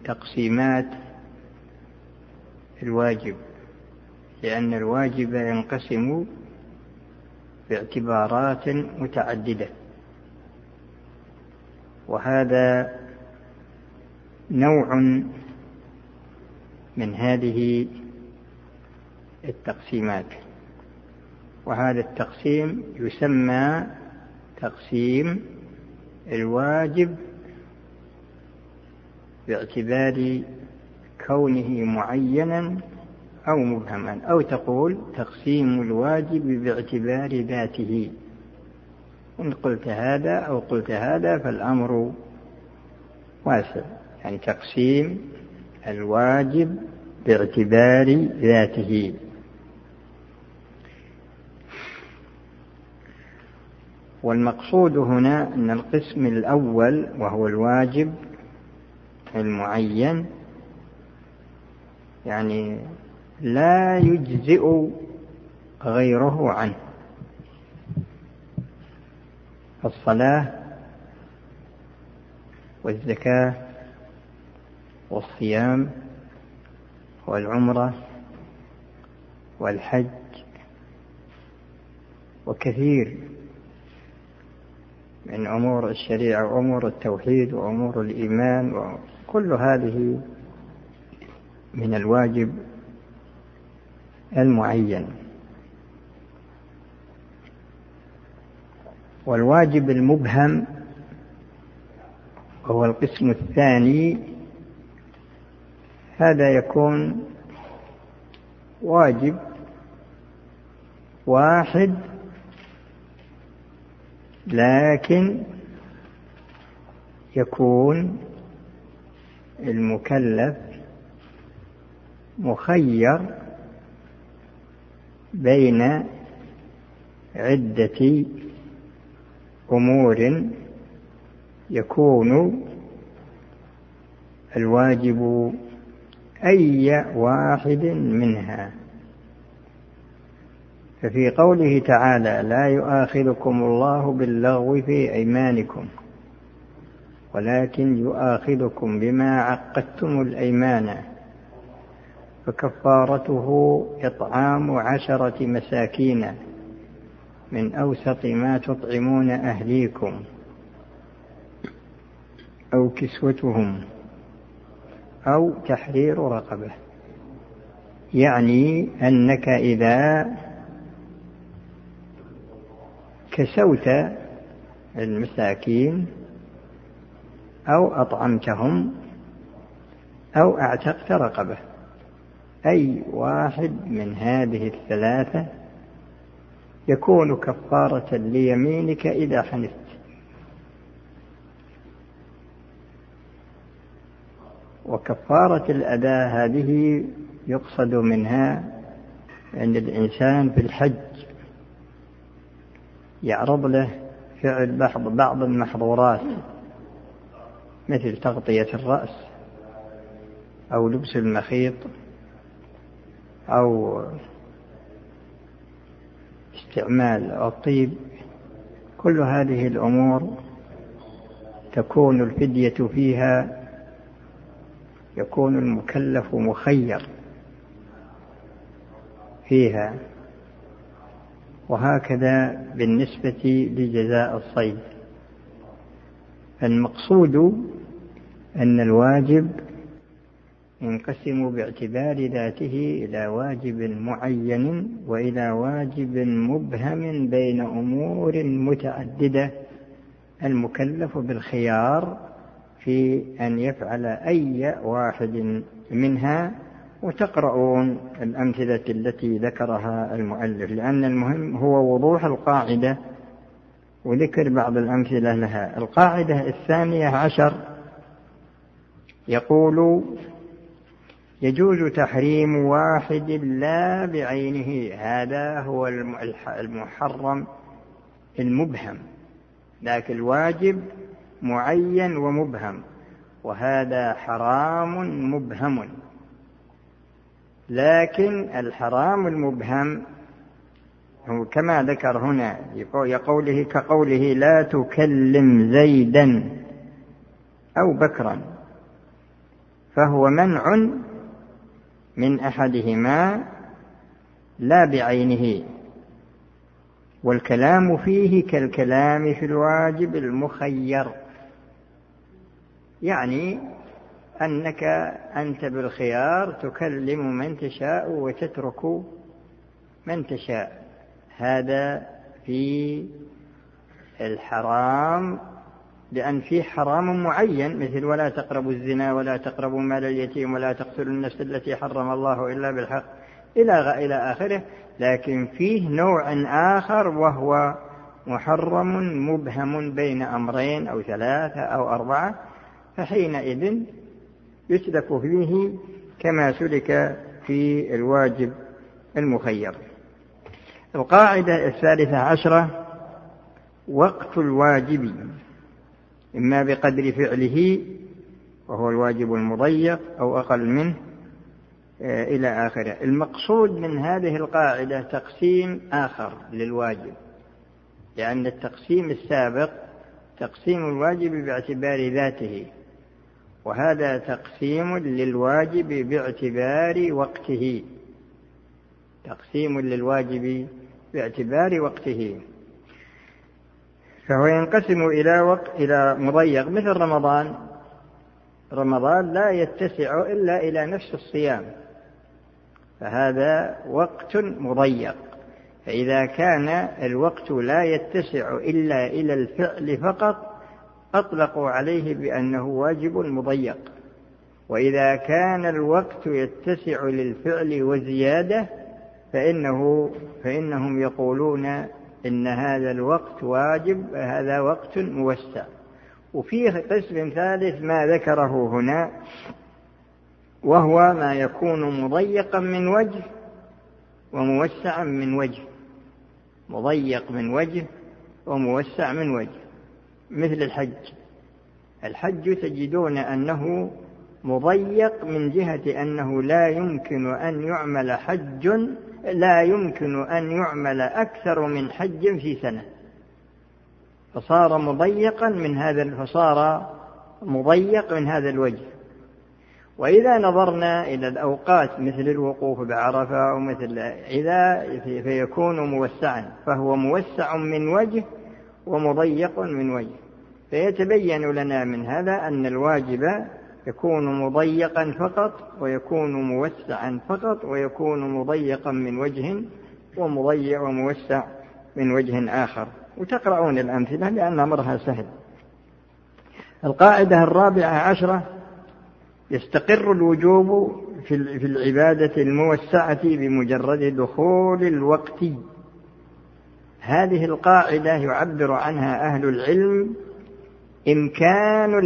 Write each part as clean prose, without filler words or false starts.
تقسيمات الواجب، لأن الواجب ينقسم باعتبارات متعددة، وهذا نوع من هذه التقسيمات. وهذا التقسيم يسمى تقسيم الواجب باعتبار كونه معينا أو مبهما، أو تقول تقسيم الواجب باعتبار ذاته. إن قلت هذا أو قلت هذا فالأمر واسع، يعني تقسيم الواجب باعتبار ذاته. والمقصود هنا أن القسم الأول وهو الواجب المعين، يعني لا يجزئ غيره عنه. الصلاة والزكاة والصيام والعمرة والحج وكثير من أمور الشريعة وأمور التوحيد وأمور الإيمان، وكل هذه من الواجب المعين. والواجب المبهم وهو القسم الثاني، هذا يكون واجب واحد لكن يكون المكلف مخير بين عدة أمور يكون الواجب أي واحد منها. ففي قوله تعالى: لا يؤاخذكم الله باللغو في أيمانكم ولكن يؤاخذكم بما عقدتم الأيمان فكفارته إطعام 10 مساكين من أوسط ما تطعمون أهليكم أو كسوتهم أو تحرير رقبة. يعني أنك إذا كسوت المساكين أو أطعمتهم أو أعتقت رقبة، أي واحد من هذه الثلاثة يكون كفارة ليمينك إذا حنثت. وكفارة الأداء هذه يقصد منها أن الإنسان في الحج يعرض له فعل بعض المحظورات مثل تغطية الرأس أو لبس المخيط أو استعمال الطيب. كل هذه الأمور تكون الفدية فيها، يكون المكلف مخير فيها. وهكذا بالنسبة لجزاء الصيد. المقصود أن الواجب ينقسم باعتبار ذاته إلى واجب معين وإلى واجب مبهم بين أمور متعددة، المكلف بالخيار في أن يفعل أي واحد منها. وتقرؤون الأمثلة التي ذكرها المؤلف، لأن المهم هو وضوح القاعدة وذكر بعض الأمثلة لها. القاعدة 12 يقول: يجوز تحريم واحد لا بعينه. هذا هو المحرم المبهم، لكن الواجب معين ومبهم، وهذا حرام مبهم. لكن الحرام المبهم هو كما ذكر هنا كقوله: لا تكلم زيدا أو بكرا. فهو منع من أحدهما لا بعينه، والكلام فيه كالكلام في الواجب المخير، يعني أنك أنت بالخيار تكلم من تشاء وتترك من تشاء. هذا في الحرام، لأن فيه حرام معين مثل ولا تقربوا الزنا ولا تقربوا مال اليتيم ولا تقتلوا النفس التي حرم الله إلا بالحق إلى آخره. لكن فيه نوع آخر وهو محرم مبهم بين أمرين أو 3 أو 4، فحينئذ يسلك فيه كما سلك في الواجب المخير. القاعدة 13 وقت الواجب إما بقدر فعله وهو الواجب المضيق أو أقل منه إلى آخره. المقصود من هذه القاعدة تقسيم آخر للواجب، لأن التقسيم السابق تقسيم الواجب باعتبار ذاته، وهذا تقسيم للواجب باعتبار وقته، تقسيم للواجب باعتبار وقته. فهو ينقسم إلى مضيق مثل رمضان لا يتسع إلا إلى نفس الصيام، فهذا وقت مضيق. فإذا كان الوقت لا يتسع إلا إلى الفعل فقط أطلقوا عليه بأنه واجب مضيق، وإذا كان الوقت يتسع للفعل وزيادة فإنهم يقولون إن هذا الوقت واجب، هذا وقت موسع. وفيه قسم ثالث ما ذكره هنا، وهو ما يكون مضيقا من وجه وموسعا من وجه، مضيق من وجه وموسع من وجه، مثل الحج تجدون أنه مضيق من جهة أنه لا يمكن أن يعمل أكثر من حج في سنة، فصار مضيق من هذا الوجه. وإذا نظرنا إلى الأوقات مثل الوقوف بعرفة فيكون موسعا، فهو موسع من وجه ومضيق من وجه. فيتبين لنا من هذا أن الواجب يكون مضيقا فقط ويكون موسعا فقط، ويكون مضيقا من وجه وموسع من وجه آخر. وتقرؤون الأمثلة لأن أمرها سهل. القاعدة 14 يستقر الوجوب في العبادة الموسعة بمجرد دخول الوقت. هذه القاعدة يعبر عنها أهل العلم إمكان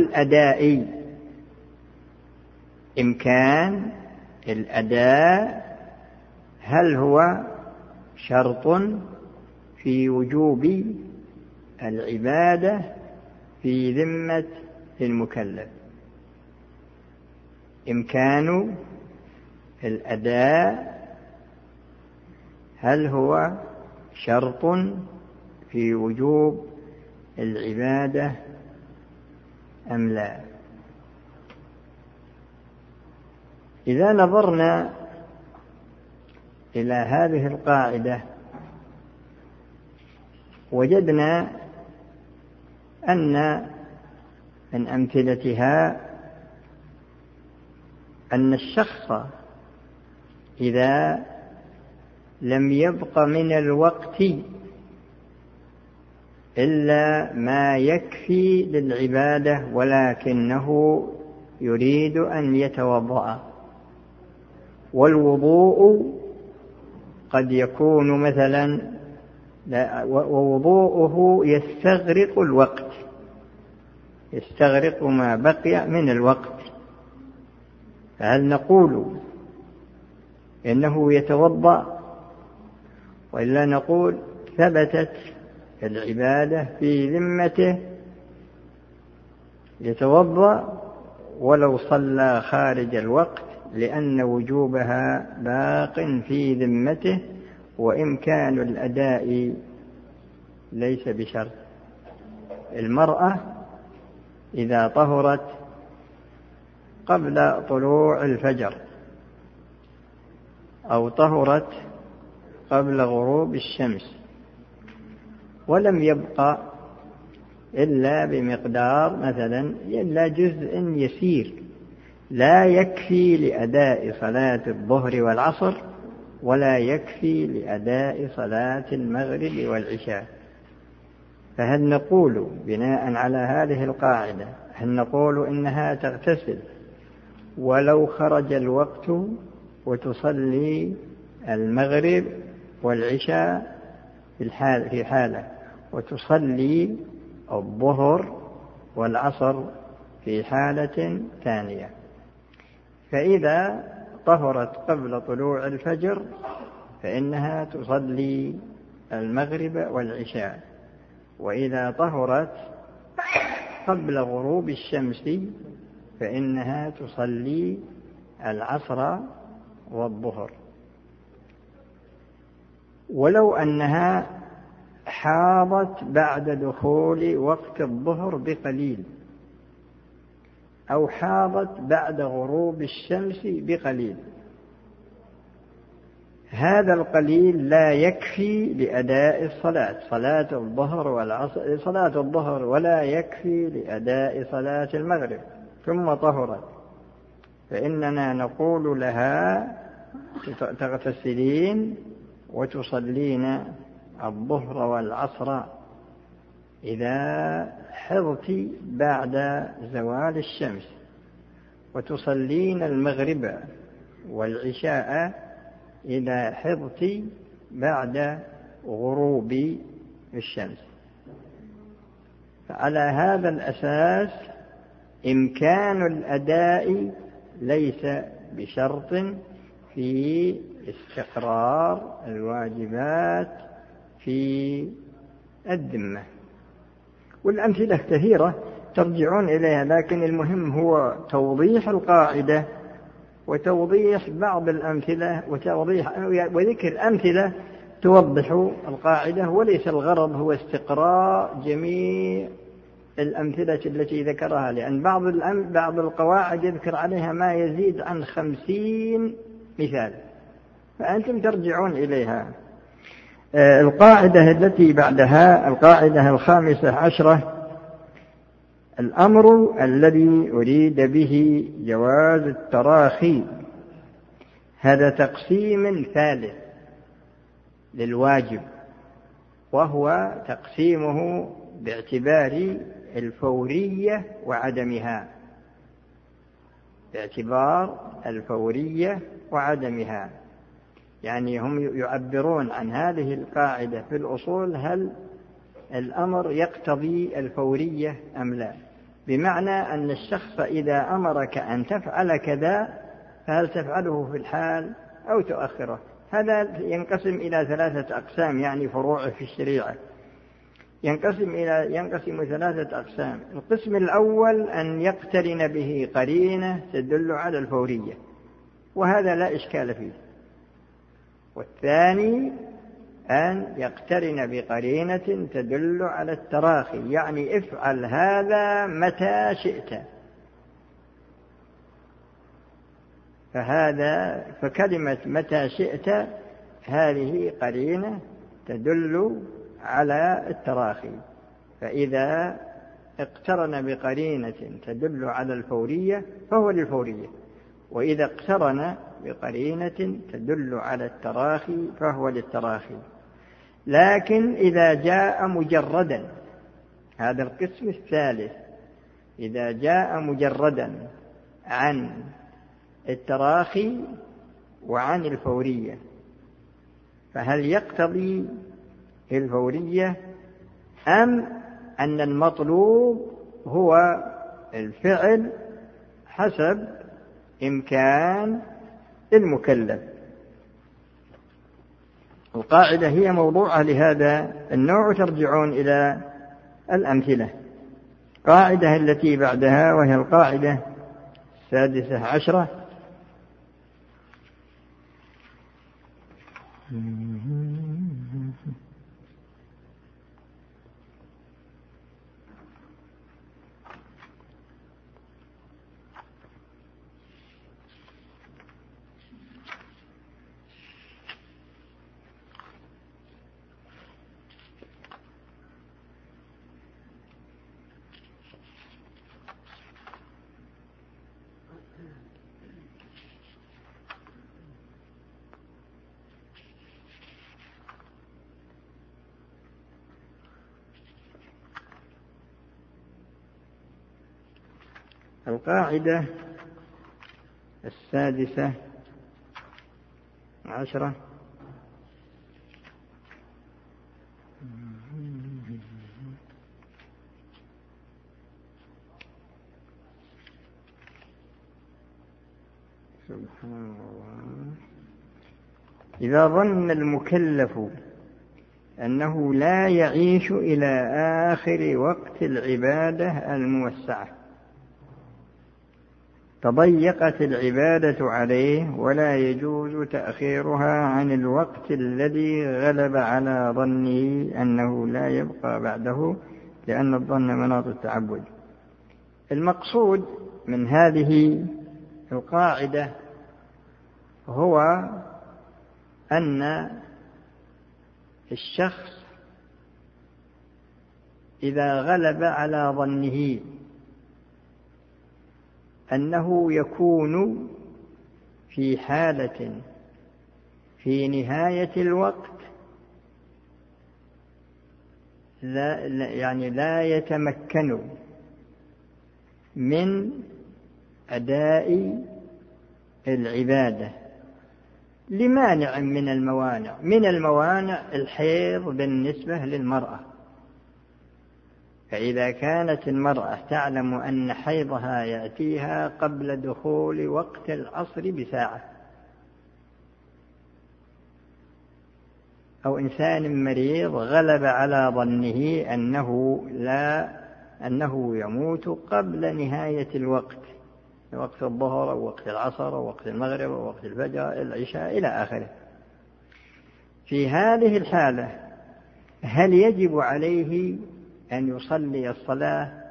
الأداء هل هو شرط في وجوب العبادة في ذمة المكلف؟ إمكان الأداء هل هو شرط في وجوب العبادة أم لا؟ إذا نظرنا إلى هذه القاعدة وجدنا أن من أمثلتها أن الشخص إذا لم يبق من الوقت إلا ما يكفي للعبادة ولكنه يريد أن يتوضأ، والوضوء قد يكون مثلا ووضوءه يستغرق الوقت، يستغرق ما بقي من الوقت، فهل نقول إنه يتوضأ وإلا نقول ثبتت العبادة في ذمته يتوضأ ولو صلى خارج الوقت لأن وجوبها باق في ذمته وإمكان الأداء ليس بشرط؟ المرأة إذا طهرت قبل طلوع الفجر أو طهرت قبل غروب الشمس ولم يبقى إلا بمقدار مثلا إلا جزء يسير لا يكفي لأداء صلاة الظهر والعصر ولا يكفي لأداء صلاة المغرب والعشاء، فهل نقول بناء على هذه القاعدة هل نقول إنها تغتسل ولو خرج الوقت وتصلي المغرب والعشاء في حالة وتصلي الظهر والعصر في حالة ثانية؟ فإذا طهرت قبل طلوع الفجر فإنها تصلي المغرب والعشاء، وإذا طهرت قبل غروب الشمس فإنها تصلي العصر والظهر. ولو أنها حاضت بعد دخول وقت الظهر بقليل أو حاضت بعد غروب الشمس بقليل، هذا القليل لا يكفي لأداء الصلاة، صلاة الظهر والعصر، صلاة الظهر ولا يكفي لأداء صلاة المغرب، ثم طهرت، فإننا نقول لها تغتسلين وتصلين الظهر والعصر إذا حضت بعد زوال الشمس، وتصلين المغرب والعشاء إذا حضت بعد غروب الشمس. فعلى هذا الأساس إمكان الأداء ليس بشرط في استقرار الواجبات في الذمة. والأمثلة كثيرة ترجعون إليها، لكن المهم هو توضيح القاعدة وتوضيح بعض الأمثلة وذكر أمثلة توضح القاعدة، وليس الغرض هو استقراء جميع الأمثلة التي ذكرها، لأن بعض القواعد يذكر عليها ما يزيد عن 50 مثال، فأنتم ترجعون إليها. القاعدة التي بعدها القاعدة 15، الأمر الذي أريد به جواز التراخي، هذا تقسيم ثالث للواجب، وهو تقسيمه باعتبار الفورية وعدمها، باعتبار الفورية وعدمها. يعني هم يعبرون عن هذه القاعدة في الأصول هل الأمر يقتضي الفورية أم لا، بمعنى أن الشخص إذا أمرك أن تفعل كذا فهل تفعله في الحال أو تؤخره. هذا ينقسم إلى 3 أقسام، يعني فروع في الشريعة ينقسم 3 أقسام. القسم الأول أن يقترن به قرينة تدل على الفورية، وهذا لا إشكال فيه. والثاني أن يقترن بقرينة تدل على التراخي، يعني افعل هذا متى شئت، فكلمة متى شئت هذه قرينة تدل على التراخي، فإذا اقترن بقرينة تدل على الفورية فهو للفورية، وإذا اقترن بقرينة تدل على التراخي فهو للتراخي. لكن إذا جاء مجردا، هذا القسم الثالث، إذا جاء مجردا عن التراخي وعن الفورية فهل يقتضي الفورية أم أن المطلوب هو الفعل حسب إمكان المكلف؟ القاعدة هي موضوعة لهذا النوع، ترجعون إلى الأمثلة. قاعدة التي بعدها وهي القاعدة 16، القاعدة 16 سبحان الله. إذا ظن المكلف أنه لا يعيش إلى آخر وقت العبادة الموسعة تضيقت العبادة عليه ولا يجوز تأخيرها عن الوقت الذي غلب على ظنه أنه لا يبقى بعده، لأن الظن مناط التعبد. المقصود من هذه القاعدة هو أن الشخص إذا غلب على ظنه أنه يكون في حالة في نهاية الوقت لا يتمكن من أداء العبادة لمانع من الموانع. من الموانع الحيض بالنسبة للمرأة، فإذا كانت المرأة تعلم أن حيضها يأتيها قبل دخول وقت العصر بساعة، أو إنسان مريض غلب على ظنه أنه يموت قبل نهاية الوقت، وقت الظهر أو وقت العصر أو وقت المغرب أو وقت الفجر العشاء إلى آخره، في هذه الحالة هل يجب عليه أن يصلي الصلاة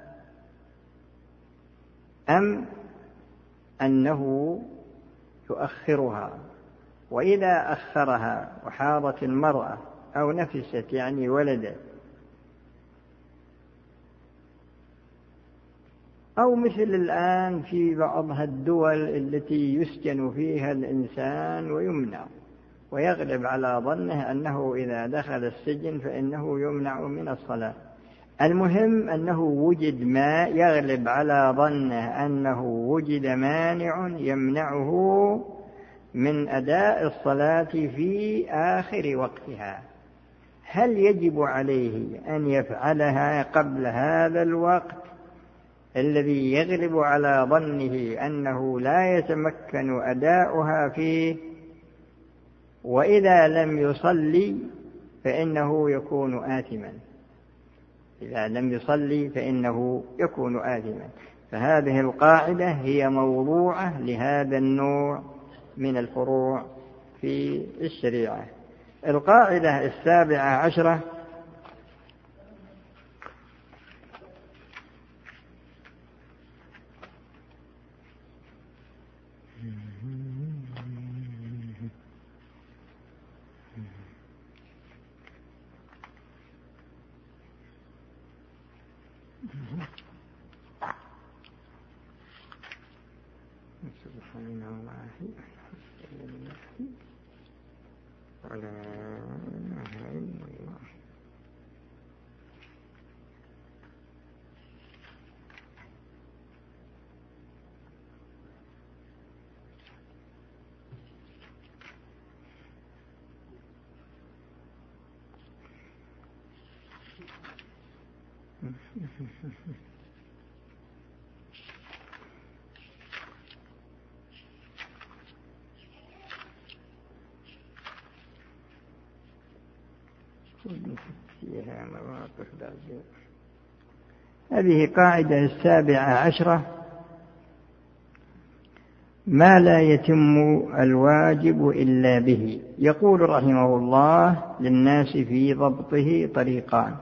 أم أنه يؤخرها؟ وإذا أخرها وحاضت المرأة أو نفست يعني ولدت، أو مثل الآن في بعض الدول التي يسجن فيها الإنسان ويمنع ويغلب على ظنه أنه إذا دخل السجن فإنه يمنع من الصلاة. المهم أنه وجد ما يغلب على ظنه أنه وجد مانع يمنعه من أداء الصلاة في آخر وقتها، هل يجب عليه أن يفعلها قبل هذا الوقت الذي يغلب على ظنه أنه لا يتمكن أداؤها فيه؟ وإذا لم يصلي فإنه يكون آثما. إذا لم يصلي فإنه يكون آثما. فهذه القاعدة هي موضوعة لهذا النوع من الفروع في الشريعة. القاعدة 17 سبحان الله ولا إله إلا الله. فيها مواقف بعد. هذه قاعدة 17. ما لا يتم الواجب إلا به. يقول رحمه الله: للناس في ضبطه طريقان.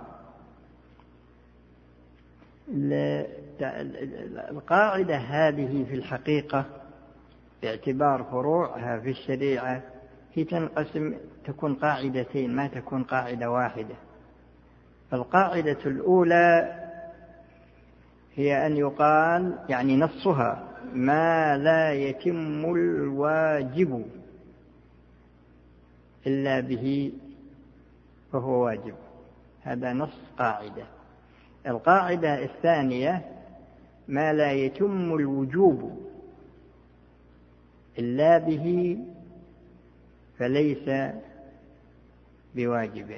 القاعدة هذه في الحقيقة باعتبار فروعها في الشريعة هي تنقسم، تكون قاعدتين ما تكون قاعدة واحدة. القاعدة الأولى هي أن يقال يعني نصها: ما لا يتم الواجب إلا به فهو واجب. هذا نص قاعدة. القاعدة الثانية: ما لا يتم الوجوب إلا به فليس بواجب.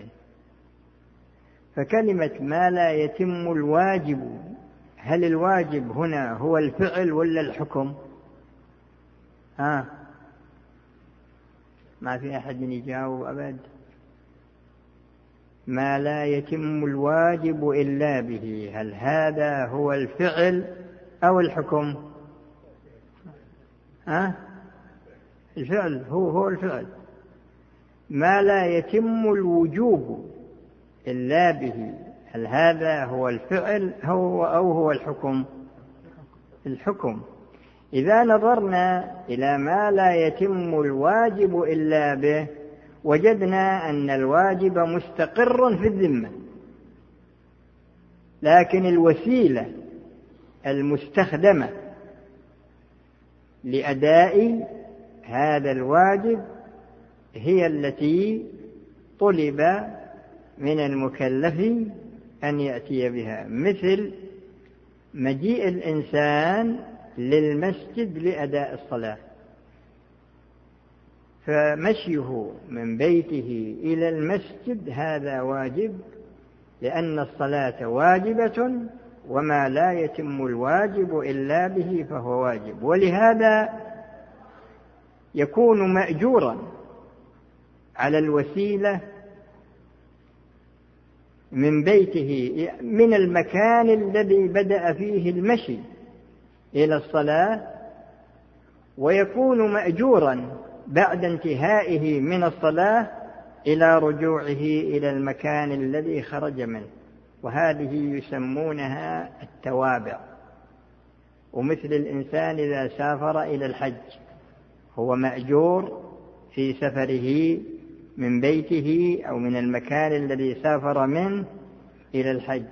فكلمة ما لا يتم الواجب، هل الواجب هنا هو الفعل ولا الحكم؟ ما في أحد يجاوب أبد. ما لا يتم الواجب إلا به، هل هذا هو الفعل أو الحكم؟ الفعل، هو الفعل. ما لا يتم الوجوب إلا به، هل هذا هو الفعل أو هو الحكم؟ الحكم. إذا نظرنا إلى ما لا يتم الواجب إلا به وجدنا أن الواجب مستقر في الذمة، لكن الوسيلة المستخدمة لأداء هذا الواجب هي التي طلب من المكلف أن يأتي بها، مثل مجيء الإنسان للمسجد لأداء الصلاة، فمشيه من بيته إلى المسجد هذا واجب، لأن الصلاة واجبة، وما لا يتم الواجب إلا به فهو واجب، ولهذا يكون مأجورا على الوسيلة من بيته، من المكان الذي بدأ فيه المشي إلى الصلاة، ويكون مأجورا بعد انتهائه من الصلاة إلى رجوعه إلى المكان الذي خرج منه، وهذه يسمونها التوابع. ومثل الإنسان إذا سافر إلى الحج هو مأجور في سفره من بيته أو من المكان الذي سافر منه إلى الحج،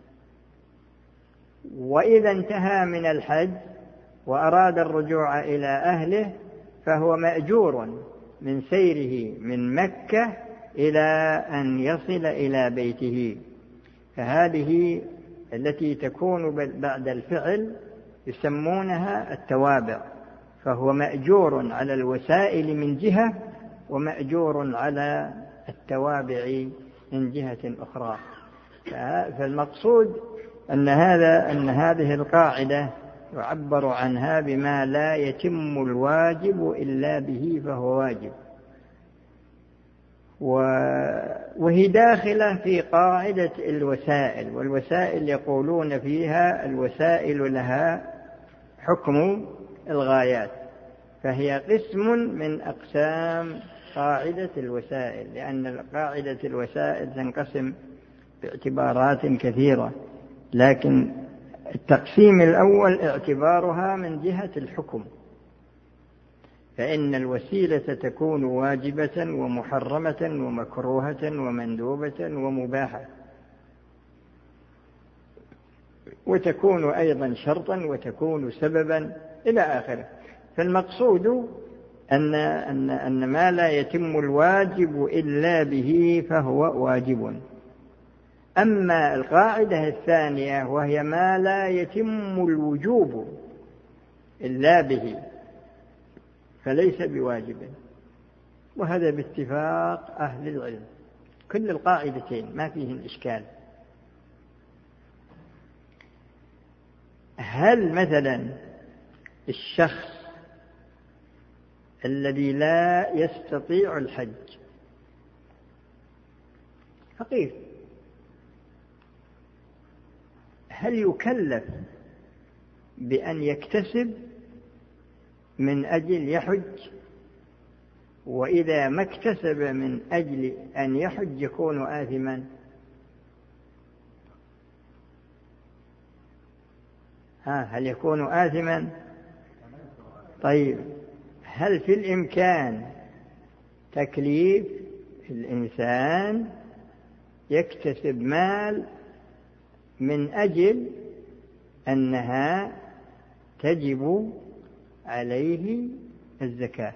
وإذا انتهى من الحج وأراد الرجوع إلى أهله فهو مأجور من سيره من مكة إلى أن يصل إلى بيته. فهذه التي تكون بعد الفعل يسمونها التوابع، فهو مأجور على الوسائل من جهة ومأجور على التوابع من جهة أخرى. فالمقصود أن هذه القاعدة يعبر عنها بما لا يتم الواجب إلا به فهو واجب، وهي داخلة في قاعدة الوسائل. والوسائل يقولون فيها الوسائل لها حكم الغايات، فهي قسم من أقسام قاعدة الوسائل، لأن قاعدة الوسائل تنقسم باعتبارات كثيرة، لكن التقسيم الأول اعتبارها من جهة الحكم، فإن الوسيلة تكون واجبة ومحرمة ومكروهة ومندوبة ومباحة، وتكون أيضا شرطا وتكون سببا إلى آخره. فالمقصود أن ما لا يتم الواجب إلا به فهو واجب. أما القاعدة الثانية وهي ما لا يتم الوجوب إلا به فليس بواجب، وهذا باتفاق أهل العلم، كل القاعدتين ما فيهن إشكال. هل مثلا الشخص الذي لا يستطيع الحج فقير، هل يكلف بأن يكتسب من أجل يحج؟ وإذا ما اكتسب من أجل أن يحج يكون آثما؟ هل يكون آثما؟ طيب، هل في الإمكان تكليف الإنسان يكتسب مال من أجل أنها تجب عليه الزكاة؟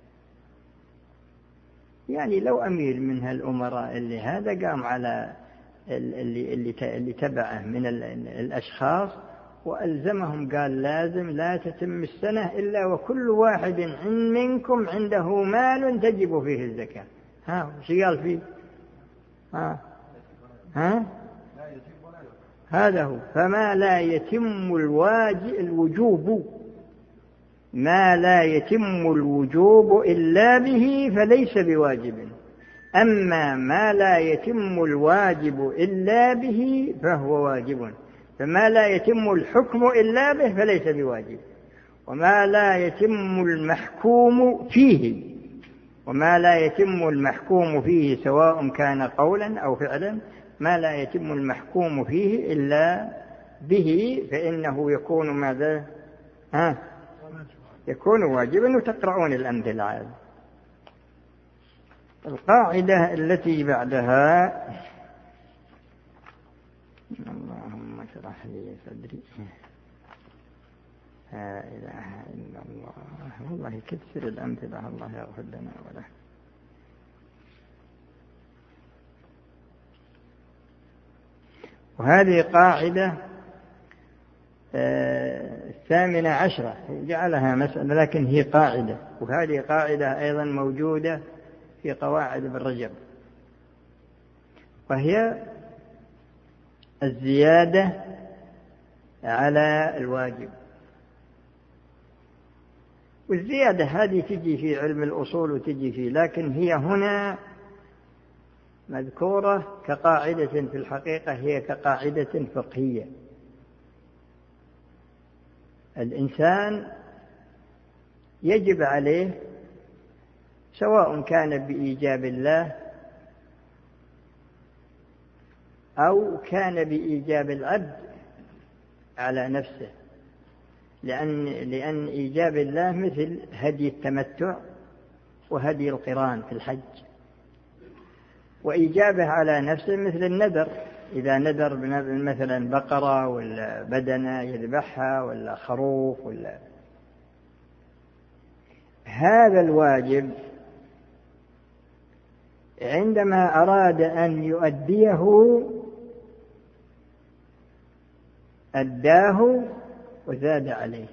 يعني لو أمير من هالأمراء اللي هذا قام على اللي تبعه من الأشخاص وألزمهم قال لازم لا تتم السنة إلا وكل واحد منكم عنده مال تجب فيه الزكاة. وش قال فيه؟ هذا هو. فما لا يتم الوجوب، ما لا يتم الوجوب إلا به فليس بواجب، أما ما لا يتم الواجب إلا به فهو واجب. فما لا يتم الحكم إلا به فليس بواجب، وما لا يتم المحكوم فيه سواء كان قولا أو فعلا، ما لا يتم المحكوم فيه إلا به فإنه يكون ماذا؟ يكون واجبا. وتقرؤون الأمثلة عاد. القاعدة التي بعدها: اللهم اشرح لي صدري لا إله إلا الله. والله كثر الأمثلة، الله يغفر لنا وله. وهذه قاعدة 18 جعلها مسألة، لكن هي قاعدة، وهذه قاعدة أيضا موجودة في قواعد ابن رجب، وهي الزيادة على الواجب. والزيادة هذه تجي في علم الأصول وتجي فيه، لكن هي هنا مذكورة كقاعدة، في الحقيقة هي كقاعدة فقهية. الإنسان يجب عليه سواء كان بإيجاب الله أو كان بإيجاب العبد على نفسه، لأن إيجاب الله مثل هدي التمتع وهدي القران في الحج، وإيجابه على نفسه مثل النذر، إذا نذر مثلا بقرة ولا بدنة يذبحها ولا خروف ولا. هذا الواجب عندما أراد أن يؤديه أداه وزاد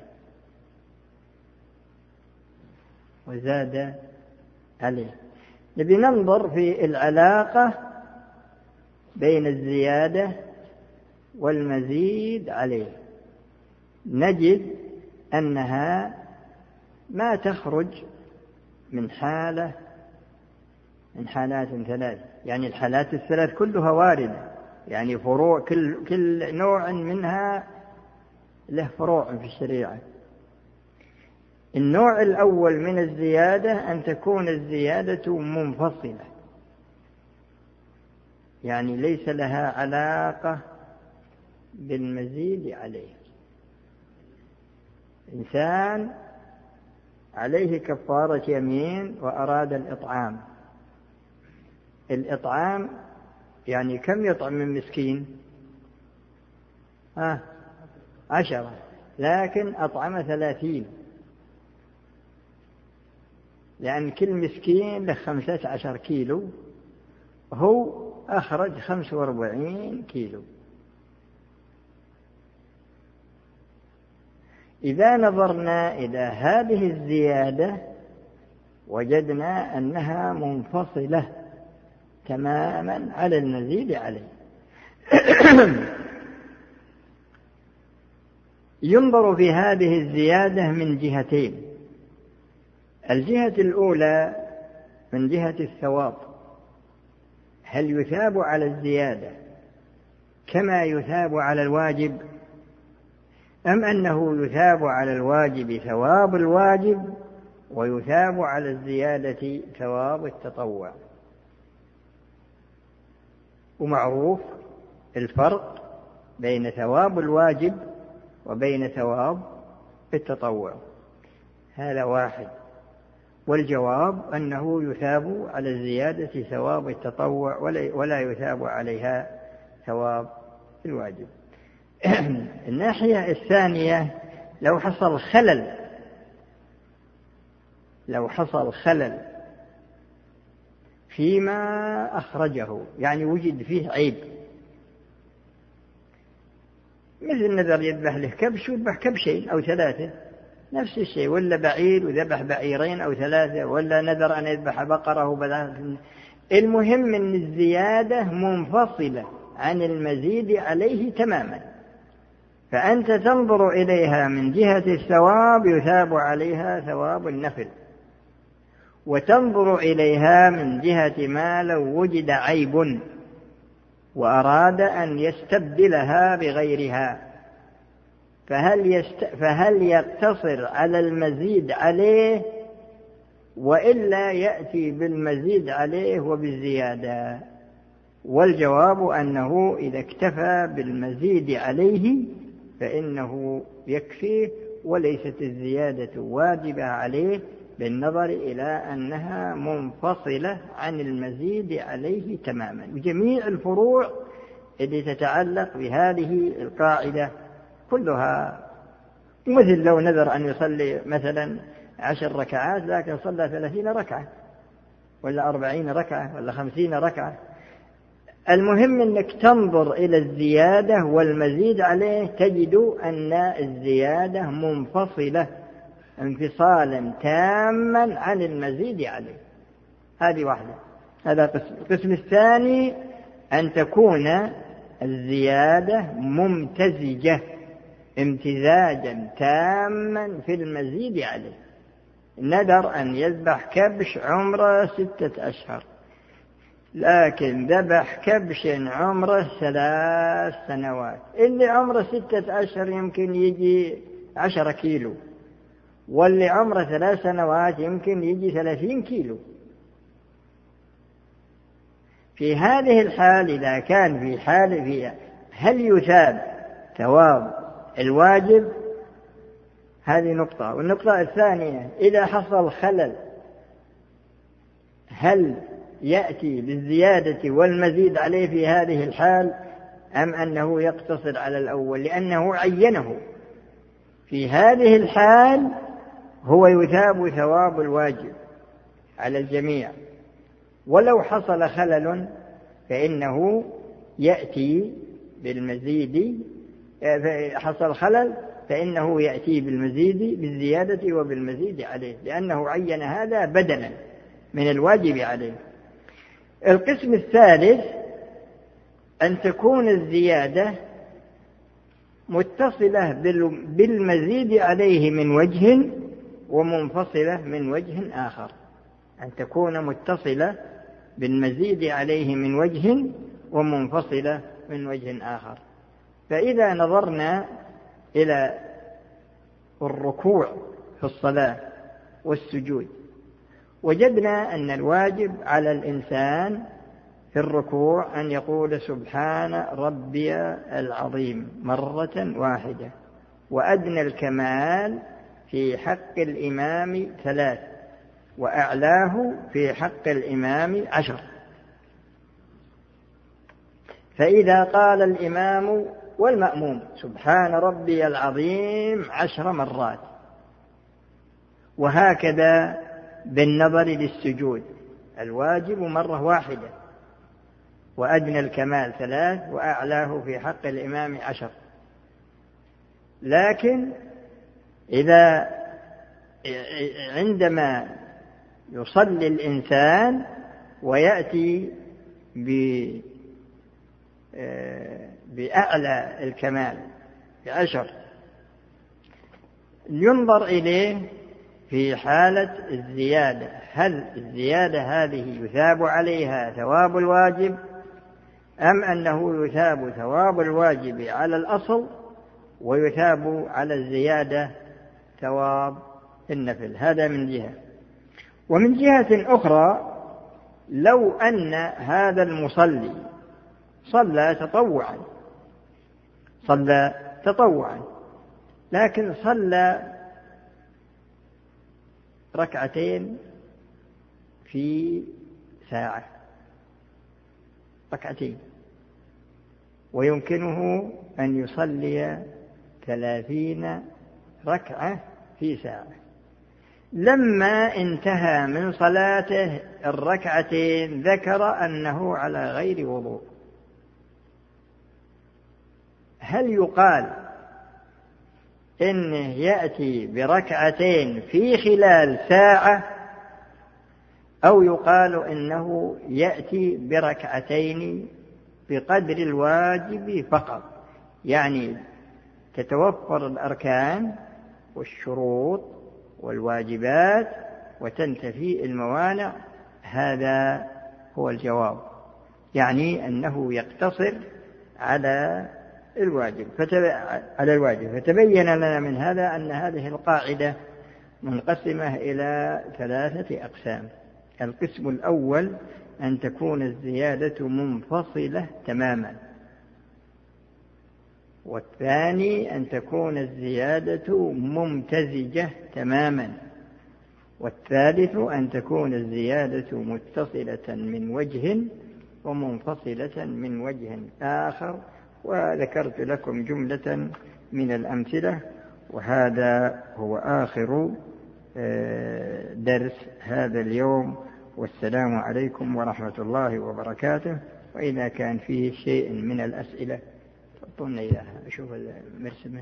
عليه. نبي ننظر في العلاقة بين الزيادة والمزيد عليه، نجد أنها ما تخرج من حالة من حالات ثلاث، يعني الحالات الثلاث كلها واردة، يعني فروع، كل نوع منها له فروع في الشريعة. النوع الأول من الزيادة أن تكون الزيادة منفصلة، يعني ليس لها علاقة بالمزيد عليه. إنسان عليه كفارة يمين وأراد الإطعام يعني كم يطعم من مسكين؟ 10، لكن أطعم 30، لأن كل مسكين له 15 كيلو، وهو أخرج 45 كيلو. إذا نظرنا إلى هذه الزيادة وجدنا أنها منفصلة تماما على المزيد عليه. ينظر في هذه الزيادة من جهتين: الجهة الأولى من جهة الثواب، هل يثاب على الزيادة كما يثاب على الواجب، أم أنه يثاب على الواجب ثواب الواجب ويثاب على الزيادة ثواب التطوع؟ ومعروف الفرق بين ثواب الواجب وبين ثواب التطوع، هذا واحد. والجواب أنه يثاب على الزيادة ثواب التطوع ولا يثاب عليها ثواب الواجب. الناحية الثانية، لو حصل خلل فيما أخرجه، يعني وجد فيه عيب، مثل نذر يذبح له كبش ويذبح كبشين أو 3 نفس الشيء، ولا بعير وذبح بعيرين أو 3، ولا نذر أن يذبح بقرة وبدأ. المهم أن الزيادة منفصلة عن المزيد عليه تماما، فأنت تنظر إليها من جهة الثواب يثاب عليها ثواب النفل، وتنظر إليها من جهة ما لو وجد عيب وأراد أن يستبدلها بغيرها، فهل يقتصر على المزيد عليه وإلا يأتي بالمزيد عليه وبالزيادة؟ والجواب أنه إذا اكتفى بالمزيد عليه فإنه يكفيه، وليست الزيادة واجبة عليه بالنظر إلى أنها منفصلة عن المزيد عليه تماما. جميع الفروع التي تتعلق بهذه القاعدة كلها، مثل لو نذر أن يصلي مثلا 10 ركعات لكن صلى 30 ركعة ولا 40 ركعة ولا 50 ركعة، المهم أنك تنظر إلى الزيادة والمزيد عليه، تجد أن الزيادة منفصلة انفصالا تاما عن المزيد عليه. هذه واحدة، هذا قسم. القسم الثاني أن تكون الزيادة ممتزجة امتزاجا تاما في المزيد عليه. نذر أن يذبح كبش عمره 6 أشهر لكن ذبح كبش عمره 3 سنوات، اللي عمره 6 أشهر يمكن يجي 10 كيلو، واللي عمره 3 سنوات يمكن يجي 30 كيلو. في هذه الحال إذا كان في حال فيها هل يثاب ثواب الواجب؟ هذه نقطة. والنقطة الثانية إذا حصل خلل هل يأتي بالزيادة والمزيد عليه في هذه الحال أم أنه يقتصر على الأول لأنه عينه؟ في هذه الحال هو يثاب ثواب الواجب على الجميع، ولو حصل خلل فإنه يأتي بالمزيد، حصل خلل فإنه يأتي بالمزيد بالزيادة وبالمزيد عليه لأنه عين هذا بدلا من الواجب عليه. القسم الثالث أن تكون الزيادة متصلة بالمزيد عليه من وجه ومنفصلة من وجه آخر، أن تكون متصلة بالمزيد عليه من وجه ومنفصلة من وجه آخر. فإذا نظرنا إلى الركوع في الصلاة والسجود وجدنا أن الواجب على الإنسان في الركوع أن يقول سبحان ربي العظيم مرة واحدة، وأدنى الكمال في حق الإمام 3، وأعلاه في حق الإمام 10. فإذا قال الإمام والمأموم سبحان ربي العظيم 10 مرات، وهكذا بالنظر للسجود الواجب مرة واحدة، وأدنى الكمال 3، وأعلاه في حق الإمام 10. لكن إذا عندما يصلي الإنسان ويأتي بأعلى الكمال 10، ينظر إليه في حالة الزيادة، هل الزيادة هذه يثاب عليها ثواب الواجب أم أنه يثاب ثواب الواجب على الأصل ويثاب على الزيادة ثواب النفل؟ هذا من جهة. ومن جهة أخرى لو أن هذا المصلي صلى تطوعا لكن صلى 2 في ساعة، 2، ويمكنه أن يصلي 30 ركعة في ساعة، لما انتهى من صلاته 2 ذكر أنه على غير وضوء، هل يقال إنه يأتي بركعتين في خلال ساعة، أو يقال إنه يأتي بركعتين بقدر الواجب فقط، يعني تتوفر الأركان والشروط والواجبات وتنتفي الموانع. هذا هو الجواب، يعني أنه يقتصر على الواجب. فتبين لنا من هذا أن هذه القاعدة منقسمة إلى 3 أقسام. القسم الأول أن تكون الزيادة منفصلة تماما، والثاني أن تكون الزيادة ممتزجة تماما، والثالث أن تكون الزيادة متصلة من وجه ومنفصلة من وجه آخر. وذكرت لكم جملة من الأمثلة، وهذا هو آخر درس هذا اليوم. والسلام عليكم ورحمة الله وبركاته. وإذا كان فيه شيء من الأسئلة تعطونا إياها. أشوف المرسمة.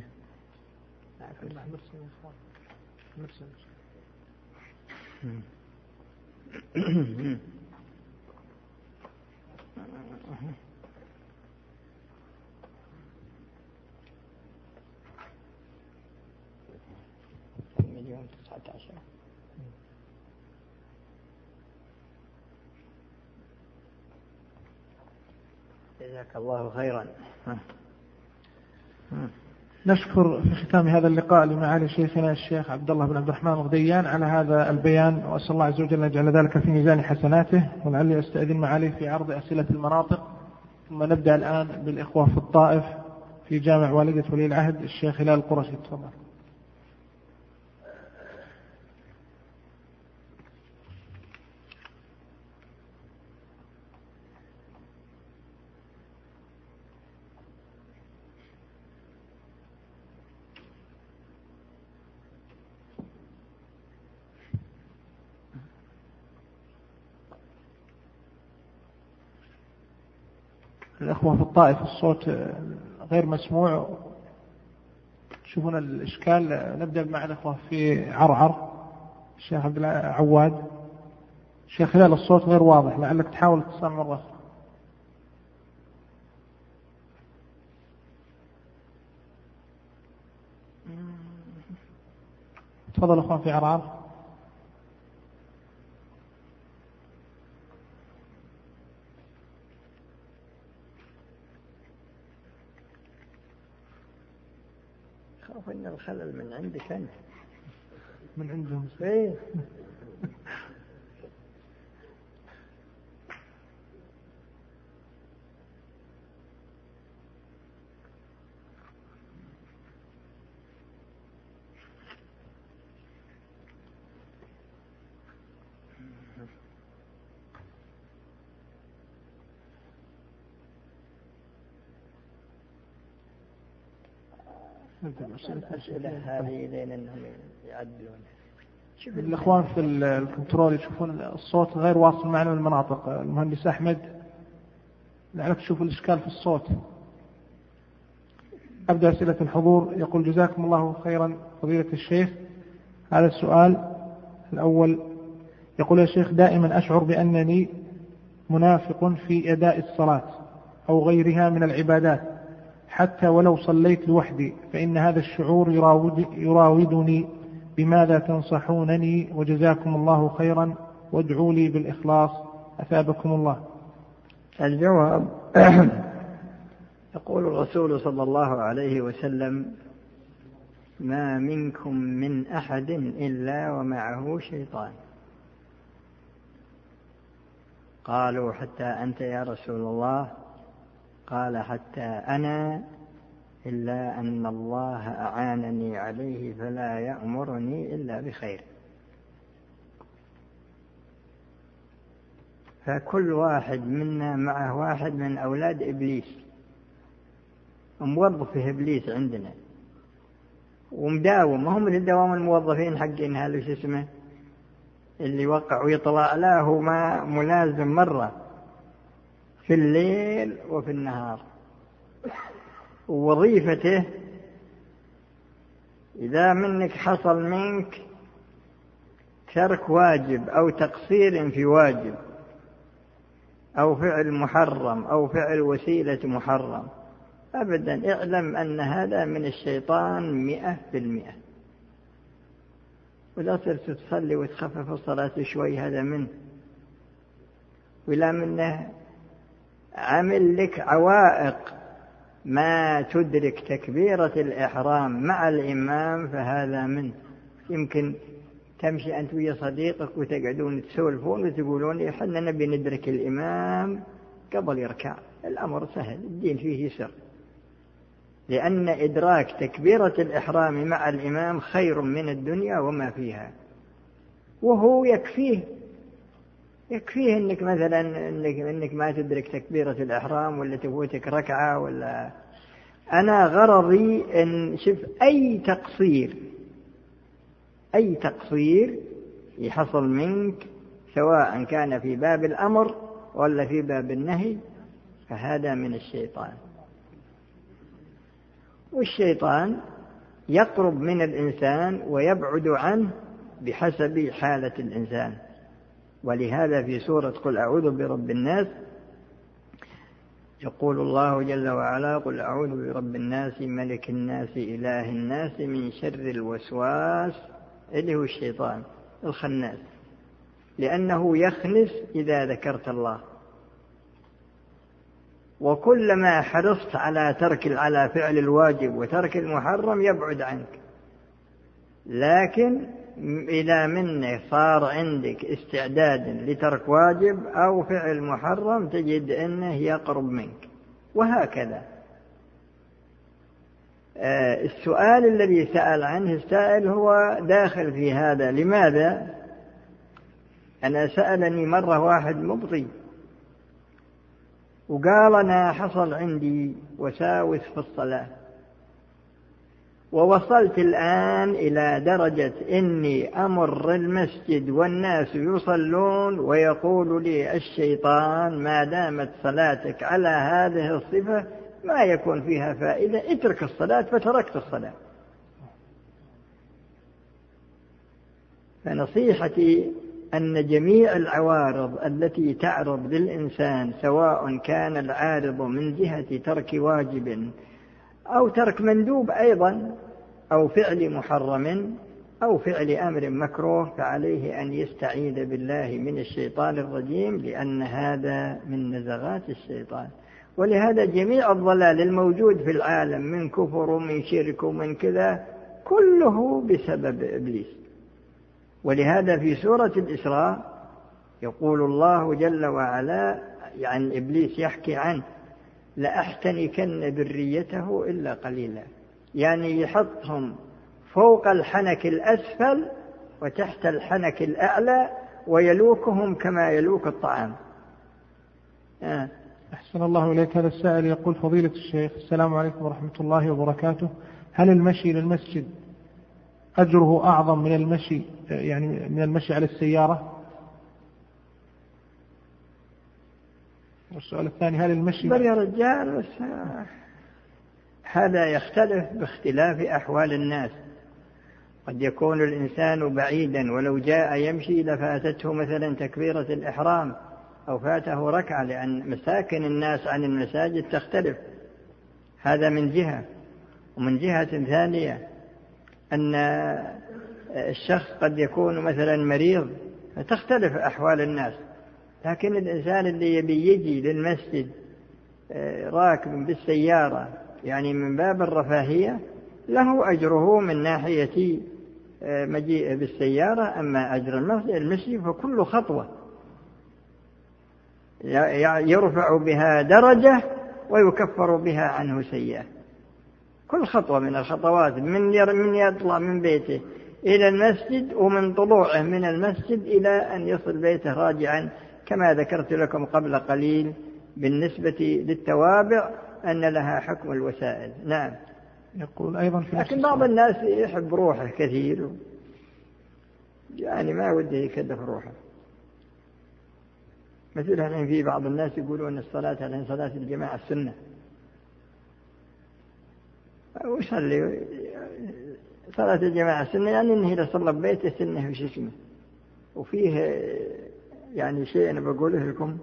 مليون 19. جزاك الله خيرا. نشكر في ختام هذا اللقاء لمعالي شيخنا الشيخ عبد الله بن عبد الرحمن الغديان على هذا البيان، وأسأل الله عز وجل أن يجعل ذلك في ميزان حسناته. ولعلي أستأذن معالي في عرض أسئلة المناطق، ثم نبدأ الآن بالإخوة في الطائف في جامع والدة ولي العهد الشيخ هلال القرشي. تفضل. الأخوة في الطائف الصوت غير مسموع، تشوفون الإشكال. نبدأ مع الأخوة في عرعر الشيخ عبد العواد. الشيخ هلال الصوت غير واضح، لعلك تحاول اتصال مرة أخرى. تفضل أخوان في عرعر. خاف إن الخلل من عندك أنت. من عندهم. إيه. الأسئلة هذه لين أنهم يعدلون. الأخوان في الكنترول يشوفون الصوت غير واصل معنا من المناطق. المهندس أحمد لعلك تشوف الإشكال في الصوت. أبدأ أسئلة الحضور. يقول جزاكم الله خيرا فضيلة الشيخ. هذا السؤال الأول يقول: يا شيخ، دائما أشعر بأنني منافق في أداء الصلاة أو غيرها من العبادات، حتى ولو صليت لوحدي، فإن هذا الشعور يراودني. بماذا تنصحونني؟ وجزاكم الله خيرا، وادعوا لي بالإخلاص أثابكم الله. الجواب: يقول الرسول صلى الله عليه وسلم: ما منكم من أحد إلا ومعه شيطان. قالوا: حتى أنت يا رسول الله؟ قال: حتى أنا، إلا أن الله أعانني عليه فلا يأمرني إلا بخير. فكل واحد منا معه واحد من أولاد إبليس، موظف في إبليس عندنا ومداوم. هم الدوام الموظفين حقين هذا شو اسمه اللي وقع ويطلع له ما ملازم مرة في الليل وفي النهار، ووظيفته إذا منك حصل منك ترك واجب أو تقصير في واجب أو فعل محرم أو فعل وسيلة محرم، أبدا اعلم أن هذا من الشيطان 100%. ولا صرت تصلي وتخفف الصلاة شوي، هذا منه. ولا منه عمل لك عوائق ما تدرك تكبيرة الإحرام مع الإمام، فهذا منه. يمكن تمشي أنت ويا صديقك وتقعدون تسولفون وتقولون إحنا نبي ندرك الإمام قبل يركع. الأمر سهل، الدين فيه يسر، لأن إدراك تكبيرة الإحرام مع الإمام خير من الدنيا وما فيها. وهو يكفيه إنك مثلا إنك ما تدرك تكبيرة الإحرام ولا تفوتك ركعة ولا. أنا غرضي إن شوف أي تقصير يحصل منك سواء كان في باب الأمر ولا في باب النهي، فهذا من الشيطان. والشيطان يقرب من الإنسان ويبعد عنه بحسب حالة الإنسان. ولهذا في سورة قل أعوذ برب الناس يقول الله جل وعلا: قل أعوذ برب الناس ملك الناس إله الناس من شر الوسواس، اللي هو الشيطان الخناس، لأنه يخنس إذا ذكرت الله. وكلما حرصت على فعل الواجب وترك المحرم يبعد عنك. لكن إذا منه صار عندك استعداد لترك واجب أو فعل محرم تجد أنه يقرب منك. وهكذا السؤال الذي سأل عنه السائل هو داخل في هذا. لماذا؟ أنا سألني مرة واحد مبطي وقال: أنا حصل عندي وساوس في الصلاة، ووصلت الآن إلى درجة إني أمر المسجد والناس يصلون ويقول لي الشيطان: ما دامت صلاتك على هذه الصفة ما يكون فيها فائدة، اترك الصلاة. فتركت الصلاة. فنصيحتي أن جميع العوارض التي تعرض للإنسان، سواء كان العارض من جهة ترك واجب أو ترك مندوب أيضا أو فعل محرم أو فعل أمر مكروه، فعليه أن يستعيذ بالله من الشيطان الرجيم، لأن هذا من نزغات الشيطان. ولهذا جميع الضلال الموجود في العالم من كفر ومن شرك ومن كذا كله بسبب إبليس. ولهذا في سورة الإسراء يقول الله جل وعلا عن إبليس يحكي عنه: لأحتنكن ذريته إلا قليلا. يعني يحطهم فوق الحنك الأسفل وتحت الحنك الأعلى ويلوكهم كما يلوك الطعام. أحسن الله إليك. هذا السائل يقول: فضيلة الشيخ، السلام عليكم ورحمة الله وبركاته، هل المشي للمسجد أجره أعظم من المشي على السيارة؟ والسؤال الثاني: هل المشي يا رجال هذا يختلف باختلاف أحوال الناس. قد يكون الإنسان بعيدا ولو جاء يمشي لفاتته مثلا تكبيرة الإحرام أو فاته ركعة، لأن مساكن الناس عن المساجد تختلف. هذا من جهة. ومن جهة ثانية أن الشخص قد يكون مثلا مريض، فتختلف أحوال الناس. لكن الإنسان اللي يبي يجي للمسجد راكب بالسيارة، يعني من باب الرفاهية، له أجره من ناحية مجيء بالسيارة. أما أجر المشي فكل خطوة يرفع بها درجة ويكفر بها عنه سيئة. كل خطوة من الخطوات من يطلع من بيته إلى المسجد، ومن طلوعه من المسجد إلى أن يصل بيته راجعا، كما ذكرت لكم قبل قليل بالنسبة للتوابع أن لها حكم الوسائل. نعم. يقول أيضا لكن بعض الناس يحب روحه كثير، يعني ما وده يكلف روحه. مثلا في بعض الناس يقولون الصلاة على صلاة الجماعة السنة، ويصلي صلاة الجماعة سنة، يعني إنه إذا صلى ببيته سنة وش اسمه. وفيه يعني شيء أنا بقوله لكم،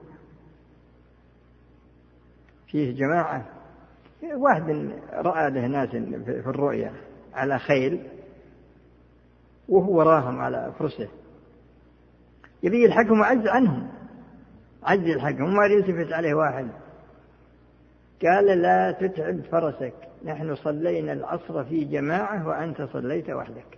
فيه جماعة، واحد رأى له ناس في الرؤيا على خيل وهو راهم على فرسه، يبي يلحقهم وعجز عنهم، عجز يلحقهم، ما يلتفت عليه واحد قال لا تتعب فرسك، نحن صلينا العصر في جماعة وأنت صليت وحدك.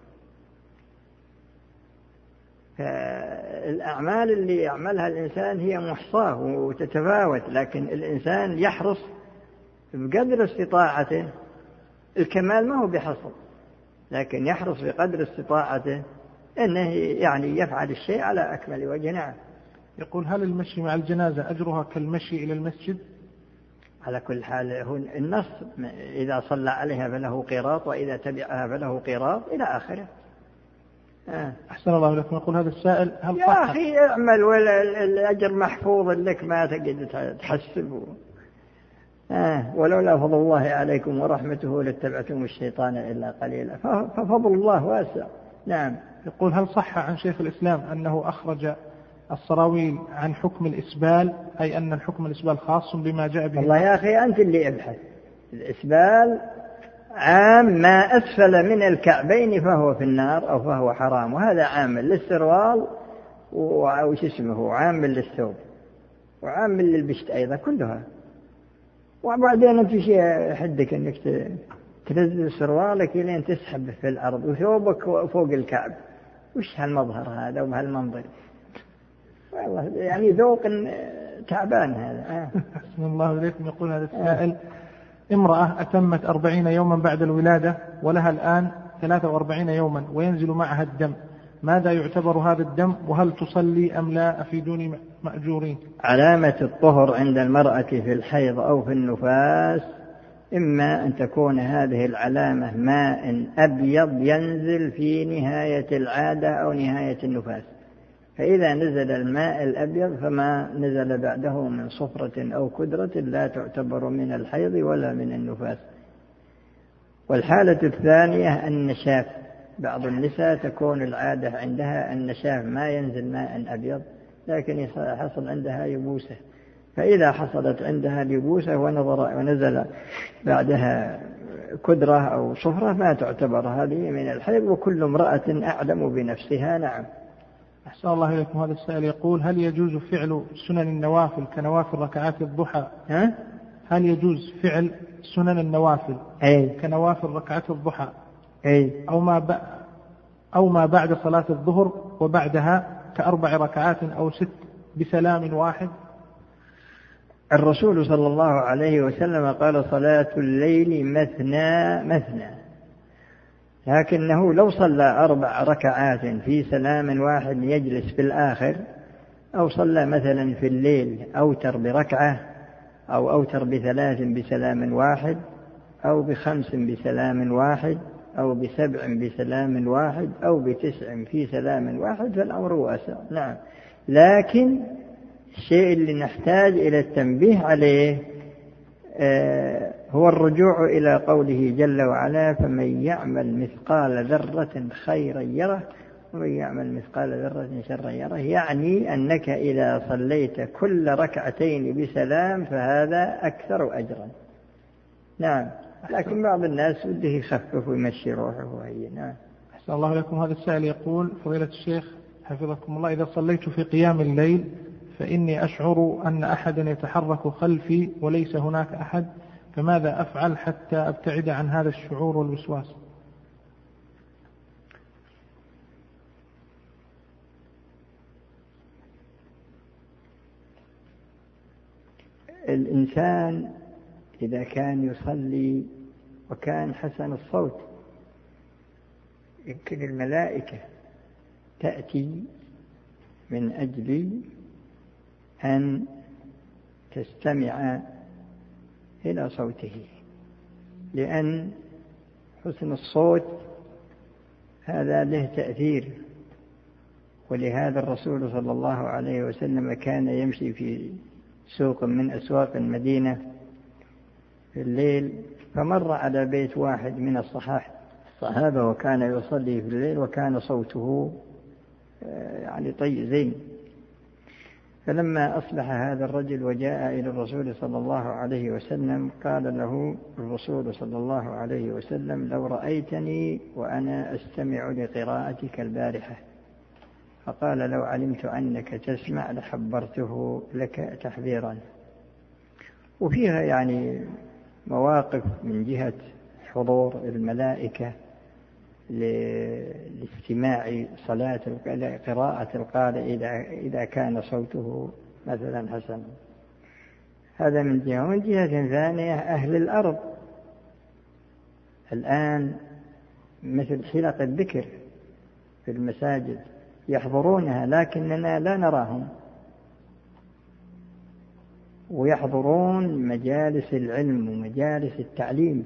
فالأعمال اللي يعملها الإنسان هي محصاة وتتفاوت، لكن الإنسان يحرص بقدر استطاعته. الكمال ما هو بحصر، لكن يحرص بقدر استطاعته أنه يعني يفعل الشيء على أكمل وجه. نعم. يقول هل المشي مع الجنازة أجرها كالمشي إلى المسجد؟ على كل حال هو النص إذا صلى عليها فله قيراط، وإذا تبعها فله قيراط إلى آخره. أحسن الله لكم. يقول هذا السائل هل يا أخي اعمل والأجر محفوظ لك، ما تقعد تحسب. ولولا فضل الله عليكم ورحمته لاتبعتم الشيطان إلا قليلا، ففضل الله واسع. نعم. يقول هل صح عن شيخ الإسلام أنه أخرج الصراويل عن حكم الإسبال، أي أن الحكم الإسبال خاص بما جاء به؟ والله يا أخي أنت اللي ابحث. الإسبال عام، ما أسفل من الكعبين فهو في النار أو فهو حرام، وهذا عام للسروال وش اسمه، عام للثوب وعام للبشت أيضا كلها. وبعدين أنت شيء حدك أنك تنزل سروالك لين تسحب في الأرض وثوبك فوق الكعب، وش هالمظهر هذا وهالمنظر؟ والله يعني ذوق تعبان هذا. بسم الله عليكم. يقول هذا السائل امرأة أتمت 40 يوما بعد الولادة ولها الآن 43 يوما وينزل معها الدم، ماذا يعتبر هذا الدم، وهل تصلي أم لا؟ أفيدوني مأجورين. علامة الطهر عند المرأة في الحيض أو في النفاس إما أن تكون هذه العلامة ماء أبيض ينزل في نهاية العادة أو نهاية النفاس، فإذا نزل الماء الأبيض فما نزل بعده من صفرة أو كدرة لا تعتبر من الحيض ولا من النفاس. والحالة الثانية النشاف، بعض النساء تكون العادة عندها النشاف، ما ينزل ماء أبيض لكن حصل عندها يبوسة، فإذا حصلت عندها اليبوسة ونزل بعدها كدرة أو صفرة ما تعتبر هذه من الحيض، وكل امرأة أعلم بنفسها. نعم. أحسن الله إليكم. هذا السائل يقول هل يجوز فعل سنن النوافل كنوافل ركعات الضحى؟ هل يجوز فعل سنن النوافل كنوافل ركعات الضحى أو ما بعد صلاة الظهر وبعدها كأربع ركعات أو 6 بسلام واحد؟ الرسول صلى الله عليه وسلم قال صلاة الليل مثنى مثنى، لكنه لو صلى 4 ركعات في سلام واحد يجلس في الآخر، أو صلى مثلا في الليل أوتر بركعة أو أوتر ب3 بسلام واحد أو ب5 بسلام واحد أو ب7 بسلام واحد أو ب9 في سلام واحد، فالأمر واسع. نعم. لكن الشيء اللي نحتاج إلى التنبيه عليه هو الرجوع إلى قوله جل وعلا فمن يعمل مثقال ذرة خيرا يره ومن يعمل مثقال ذرة شرا يره، يعني أنك إذا صليت كل ركعتين بسلام فهذا أكثر أجرا. نعم. لكن بعض الناس بده يخفف ويمشي روحه وهي. نعم. أحسن الله لكم. هذا السائل يقول فضيلة الشيخ حفظكم الله، إذا صليت في قيام الليل فإني أشعر أن أحدا يتحرك خلفي وليس هناك أحد، فماذا أفعل حتى أبتعد عن هذا الشعور والوسواس؟ الإنسان إذا كان يصلي وكان حسن الصوت يمكن الملائكة تأتي من أجل أن تستمع إلى صوته، لأن حسن الصوت هذا له تأثير. ولهذا الرسول صلى الله عليه وسلم كان يمشي في سوق من أسواق المدينة في الليل، فمر على بيت واحد من الصحابة وكان يصلي في الليل وكان صوته يعني طيب زين. فلما أصبح هذا الرجل وجاء إلى الرسول صلى الله عليه وسلم قال له الرسول صلى الله عليه وسلم: لو رأيتني وأنا أستمع لقراءتك البارحة. فقال: لو علمت أنك تسمع لحبرته لك تحذيرا. وفيها يعني مواقف من جهة حضور الملائكة لاستماع صلاة قراءة القارئ إذا كان صوته مثلا حسنا. هذا من جهة. ومن جهة ثانية أهل الأرض الآن مثل حلق الذكر في المساجد يحضرونها لكننا لا نراهم، ويحضرون مجالس العلم ومجالس التعليم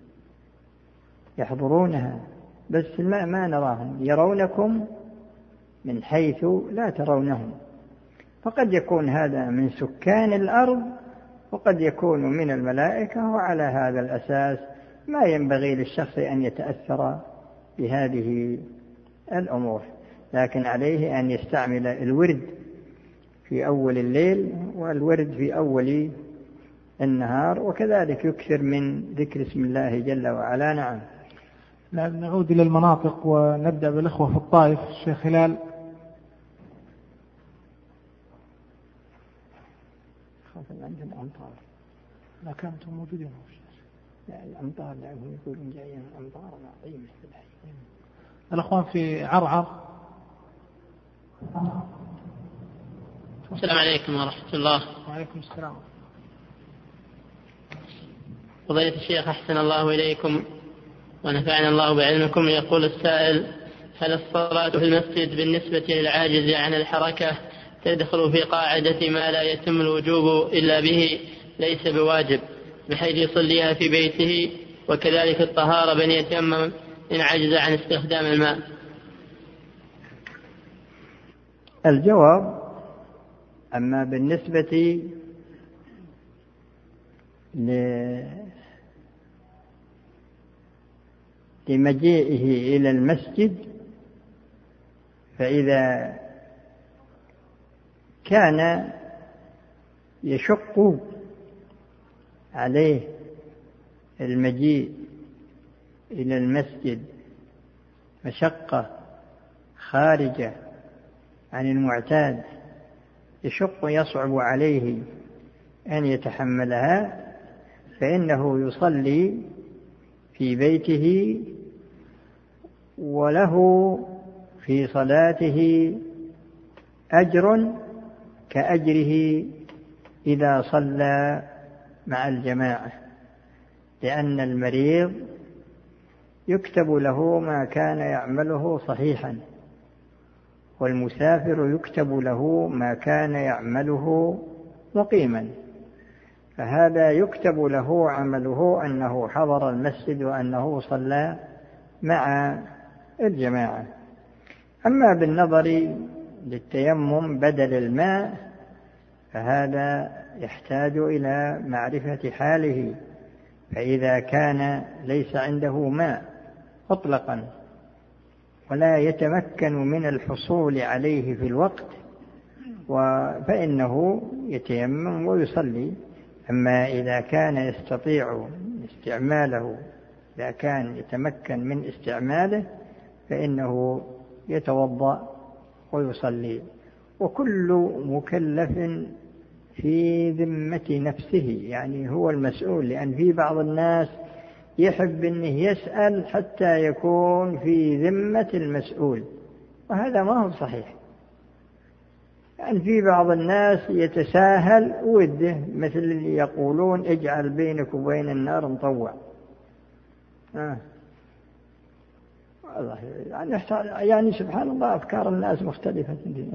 يحضرونها بس ما نراهم، يرونكم من حيث لا ترونهم. فقد يكون هذا من سكان الأرض وقد يكون من الملائكة، وعلى هذا الأساس ما ينبغي للشخص أن يتأثر بهذه الأمور، لكن عليه أن يستعمل الورد في أول الليل والورد في أول النهار، وكذلك يكثر من ذكر اسم الله جل وعلا. نعم. نعود إلى المناطق ونبدأ بالإخوة في الطائف. الشيخ هلال. خاف عندهم أمطار. لا كانتم موجودين. لا الأمطار لهم يقولون جايين أمطار عظيمة في الحي. الأخوان في عرعر. السلام عليكم ورحمة الله. وعليكم السلام. فضيلة الشيخ أحسن الله إليكم ونفعنا الله بعلمكم. يقول السائل: هل الصلاة في المسجد بالنسبة للعاجز عن الحركة تدخل في قاعدة ما لا يتم الوجوب إلا به ليس بواجب، بحيث يصليها في بيته؟ وكذلك الطهارة بأن يتيمم إن عجز عن استخدام الماء. الجواب: أما بالنسبة لمجيئه إلى المسجد، فإذا كان يشق عليه المجيء إلى المسجد مشقة خارجة عن المعتاد، يصعب عليه أن يتحملها، فإنه يصلي في بيته، وله في صلاته أجر كأجره إذا صلى مع الجماعة، لأن المريض يكتب له ما كان يعمله صحيحا، والمسافر يكتب له ما كان يعمله مقيما، فهذا يكتب له عمله أنه حضر المسجد وأنه صلى مع الجماعة. أما بالنظر للتيمم بدل الماء فهذا يحتاج إلى معرفة حاله، فإذا كان ليس عنده ماء مطلقا ولا يتمكن من الحصول عليه في الوقت فإنه يتيمم ويصلي. أما إذا كان يستطيع استعماله، إذا كان يتمكن من استعماله، فإنه يتوضأ ويصلي. وكل مكلف في ذمة نفسه، يعني هو المسؤول، لأن في بعض الناس يحب أنه يسأل حتى يكون في ذمة المسؤول، وهذا ما هو صحيح. يعني في بعض الناس يتساهل وده، مثل اللي يقولون اجعل بينك وبين النار مطوع. يعني سبحان الله أفكار الناس مختلفة.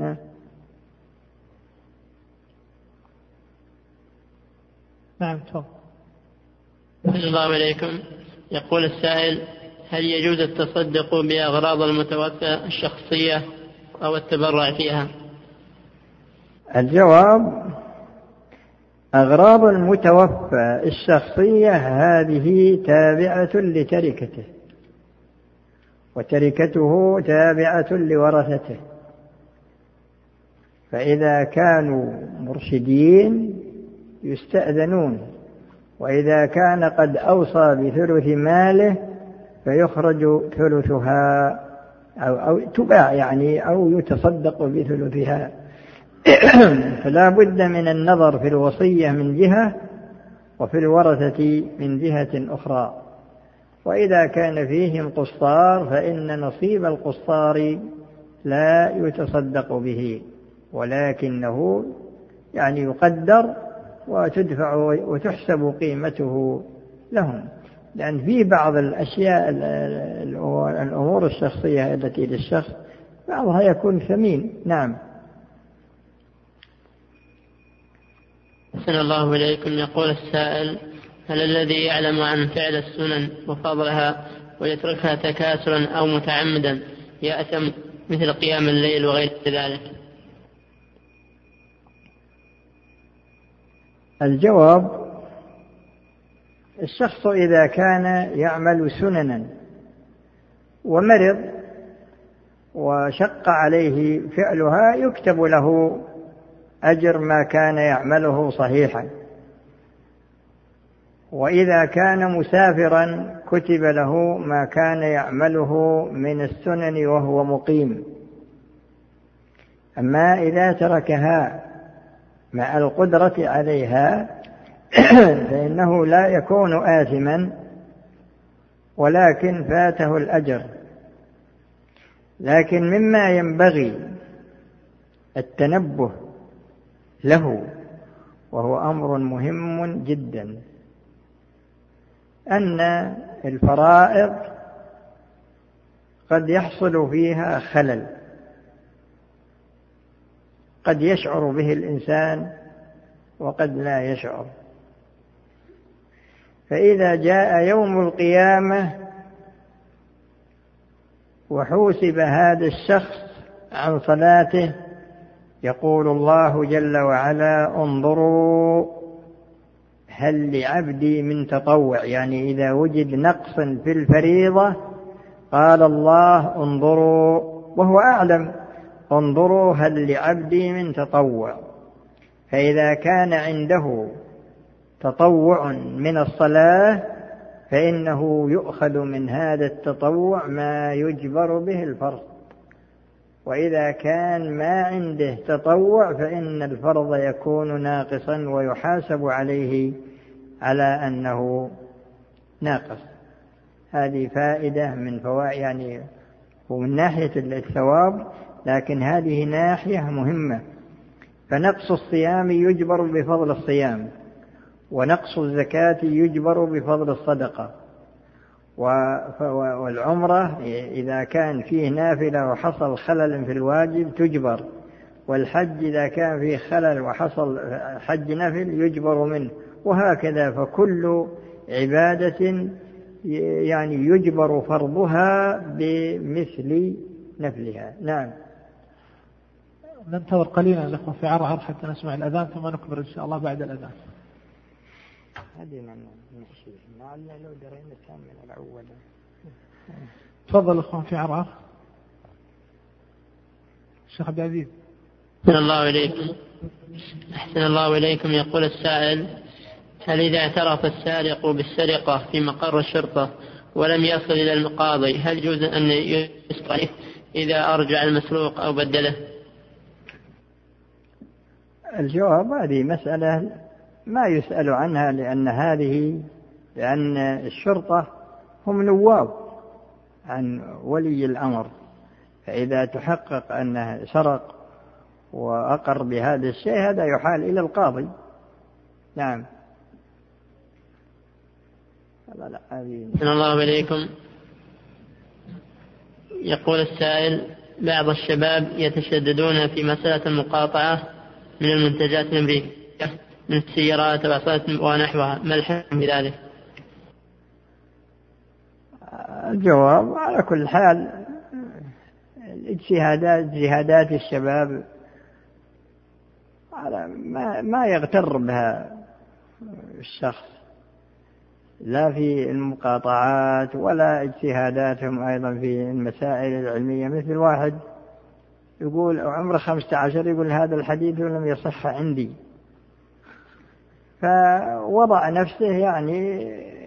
نعم تفضل. الله عليكم. يقول السائل: هل يجوز التصدق بأغراض المتوفى الشخصية أو التبرع فيها؟ الجواب: أغراض المتوفى الشخصية هذه تابعة لتركته، وتركته تابعة لورثته، فإذا كانوا مرشدين يستأذنون، وإذا كان قد أوصى بثلث ماله فيخرج ثلثها أو تباع يعني أو يتصدق بثلثها. فلا بد من النظر في الوصية من جهة وفي الورثة من جهة أخرى. وإذا كان فيهم قصار فإن نصيب القصار لا يتصدق به، ولكنه يعني يقدر وتدفع وتحسب قيمته لهم، لأن في بعض الأشياء الأمور الشخصية التي للشخص بعضها يكون ثمين. نعم. أحسن الله إليكم. يقول السائل: هل الذي يعلم عن فعل السنن وفضلها ويتركها تكاسلا أو متعمدا يأثم مثل قيام الليل وغير ذلك؟ الجواب: الشخص إذا كان يعمل سننا ومرض وشق عليه فعلها يكتب له أجر ما كان يعمله صحيحا، وإذا كان مسافرا كتب له ما كان يعمله من السنن وهو مقيم. أما إذا تركها مع القدرة عليها فإنه لا يكون آثما، ولكن فاته الأجر. لكن مما ينبغي التنبه له، وهو أمر مهم جدا، أن الفرائض قد يحصل فيها خلل، قد يشعر به الإنسان وقد لا يشعر. فإذا جاء يوم القيامة وحوسب هذا الشخص عن صلاته يقول الله جل وعلا: انظروا هل لعبدي من تطوع. يعني إذا وجد نقص في الفريضة قال الله: انظروا، وهو أعلم، انظروا هل لعبدي من تطوع. فإذا كان عنده تطوع من الصلاة فإنه يؤخذ من هذا التطوع ما يجبر به الفرض، وإذا كان ما عنده تطوع فإن الفرض يكون ناقصا ويحاسب عليه على أنه ناقص. هذه فائدة من فوائد يعني ومن ناحية الثواب، لكن هذه ناحية مهمة. فنقص الصيام يجبر بفضل الصيام، ونقص الزكاة يجبر بفضل الصدقة، والعمرة إذا كان فيه نافلة وحصل خلل في الواجب تجبر، والحج إذا كان فيه خلل وحصل حج نفل يجبر منه، وهكذا. فكل عبادة يعني يجبر فرضها بمثل نفلها. نعم. ننتظر قليلا الأخوة في عرعر حتى نسمع الأذان ثم نكبر إن شاء الله بعد الأذان. هذه نمشي لعلنا لو درينا كان من الأول. تفضل الأخوة في عرعر. الشيخ عبد العزيز. أحسن الله إليكم. أحسن الله إليكم. يقول السائل: هل إذا اعترف السارق بالسرقة في مقر الشرطة ولم يصل إلى القاضي هل يجوز أن يسرق إذا أرجع المسروق أو بدله؟ الجواب: هذه مسألة ما يسأل عنها، لأن الشرطة هم نواب عن ولي الأمر، فإذا تحقق أنه سرق وأقر بهذا الشيء هذا يحال إلى القاضي. نعم. أحسن الله إليكم. يقول السائل: بعض الشباب يتشددون في مسألة المقاطعة من المنتجات الأمريكية من السيارات والعصائر ونحوها، ما الحكم بذلك؟ الجواب: على كل حال جهادات الشباب ما يغتر بها الشخص، لا في المقاطعات ولا اجتهاداتهم أيضا في المسائل العلمية. مثل واحد يقول عمره 15 يقول هذا الحديث لم يصح عندي، فوضع نفسه يعني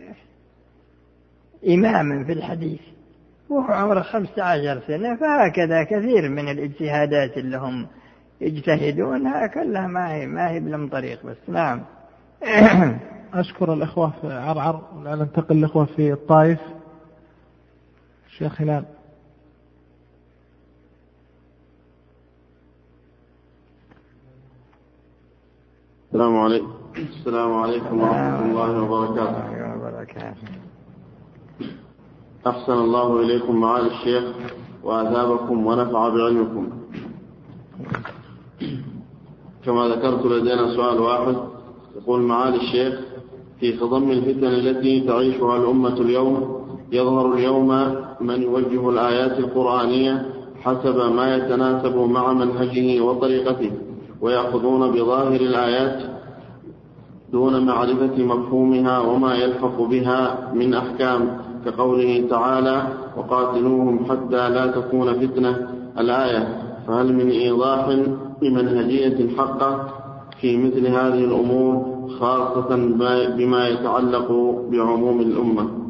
إماما في الحديث وهو عمره 15 سنة. فهكذا كثير من الاجتهادات اللي هم يجتهدون كلها ما هي بلم طريق بس. نعم. أشكر الأخوة في عرعر، والآن ننتقل الأخوة في الطائف. الشيخ هلال. السلام عليكم. السلام عليكم ورحمة الله وبركاته. أحسن الله إليكم معالي الشيخ وأثابكم ونفع بعلمكم. كما ذكرت لدينا سؤال واحد. يقول معالي الشيخ: في خضم الفتن التي تعيشها الأمة اليوم يظهر اليوم من يوجه الآيات القرآنية حسب ما يتناسب مع منهجه وطريقته، ويأخذون بظاهر الآيات دون معرفة مفهومها وما يلحق بها من أحكام، كقوله تعالى: وقاتلوهم حتى لا تكون فتنة الآية. فهل من إيضاح بمنهجية حقة في مثل هذه الأمور، خاصة بما يتعلق بعموم الأمة؟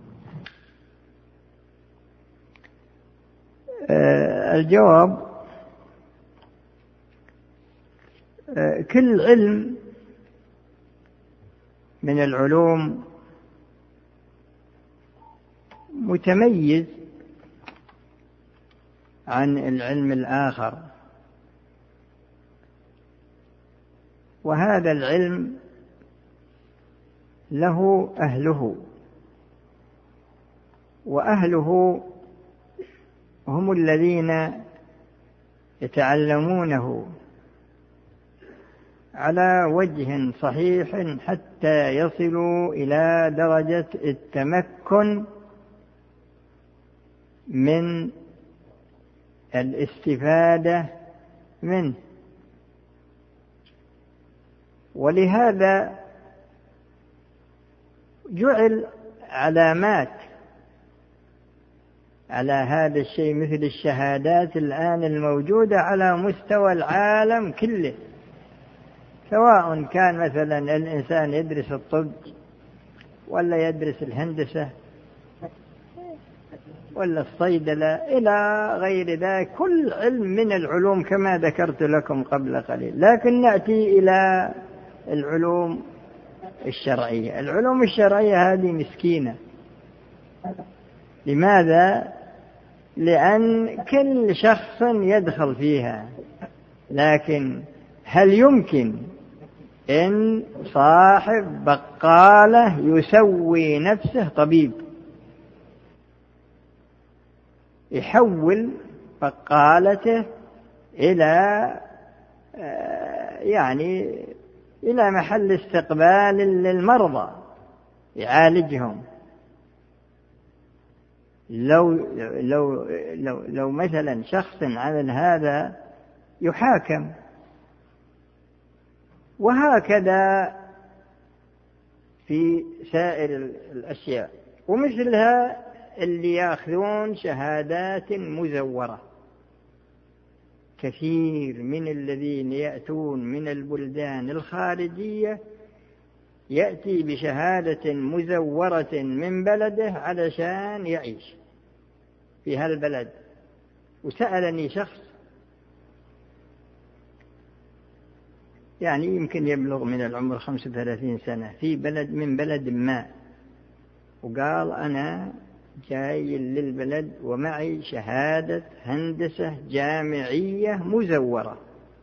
الجواب: كل علم من العلوم متميز عن العلم الآخر، وهذا العلم له أهله، وأهله هم الذين يتعلمونه على وجه صحيح حتى يصلوا إلى درجة التمكن من الاستفادة منه. ولهذا جعل علامات على هذا الشيء مثل الشهادات الآن الموجودة على مستوى العالم كله، سواء كان مثلا الإنسان يدرس الطب ولا يدرس الهندسة ولا الصيدلة إلى غير ذلك، كل علم من العلوم كما ذكرت لكم قبل قليل. لكن نأتي إلى العلوم الشرعية. العلوم الشرعية هذه مسكينة. لماذا؟ لأن كل شخص يدخل فيها، لكن هل يمكن إن صاحب بقالة يسوي نفسه طبيب، يحول بقالته إلى إلى محل استقبال للمرضى يعالجهم؟ لو مثلا شخص عمل هذا يحاكم. وهكذا في سائر الأشياء. ومثلها اللي يأخذون شهادات مزورة، كثير من الذين يأتون من البلدان الخارجية يأتي بشهادة مزورة من بلده علشان يعيش في هالبلد. وسألني شخص يمكن يبلغ من العمر 35 سنة في بلد من بلد ما، وقال: أنا جاي للبلد ومعي شهادة هندسة جامعية مزورة،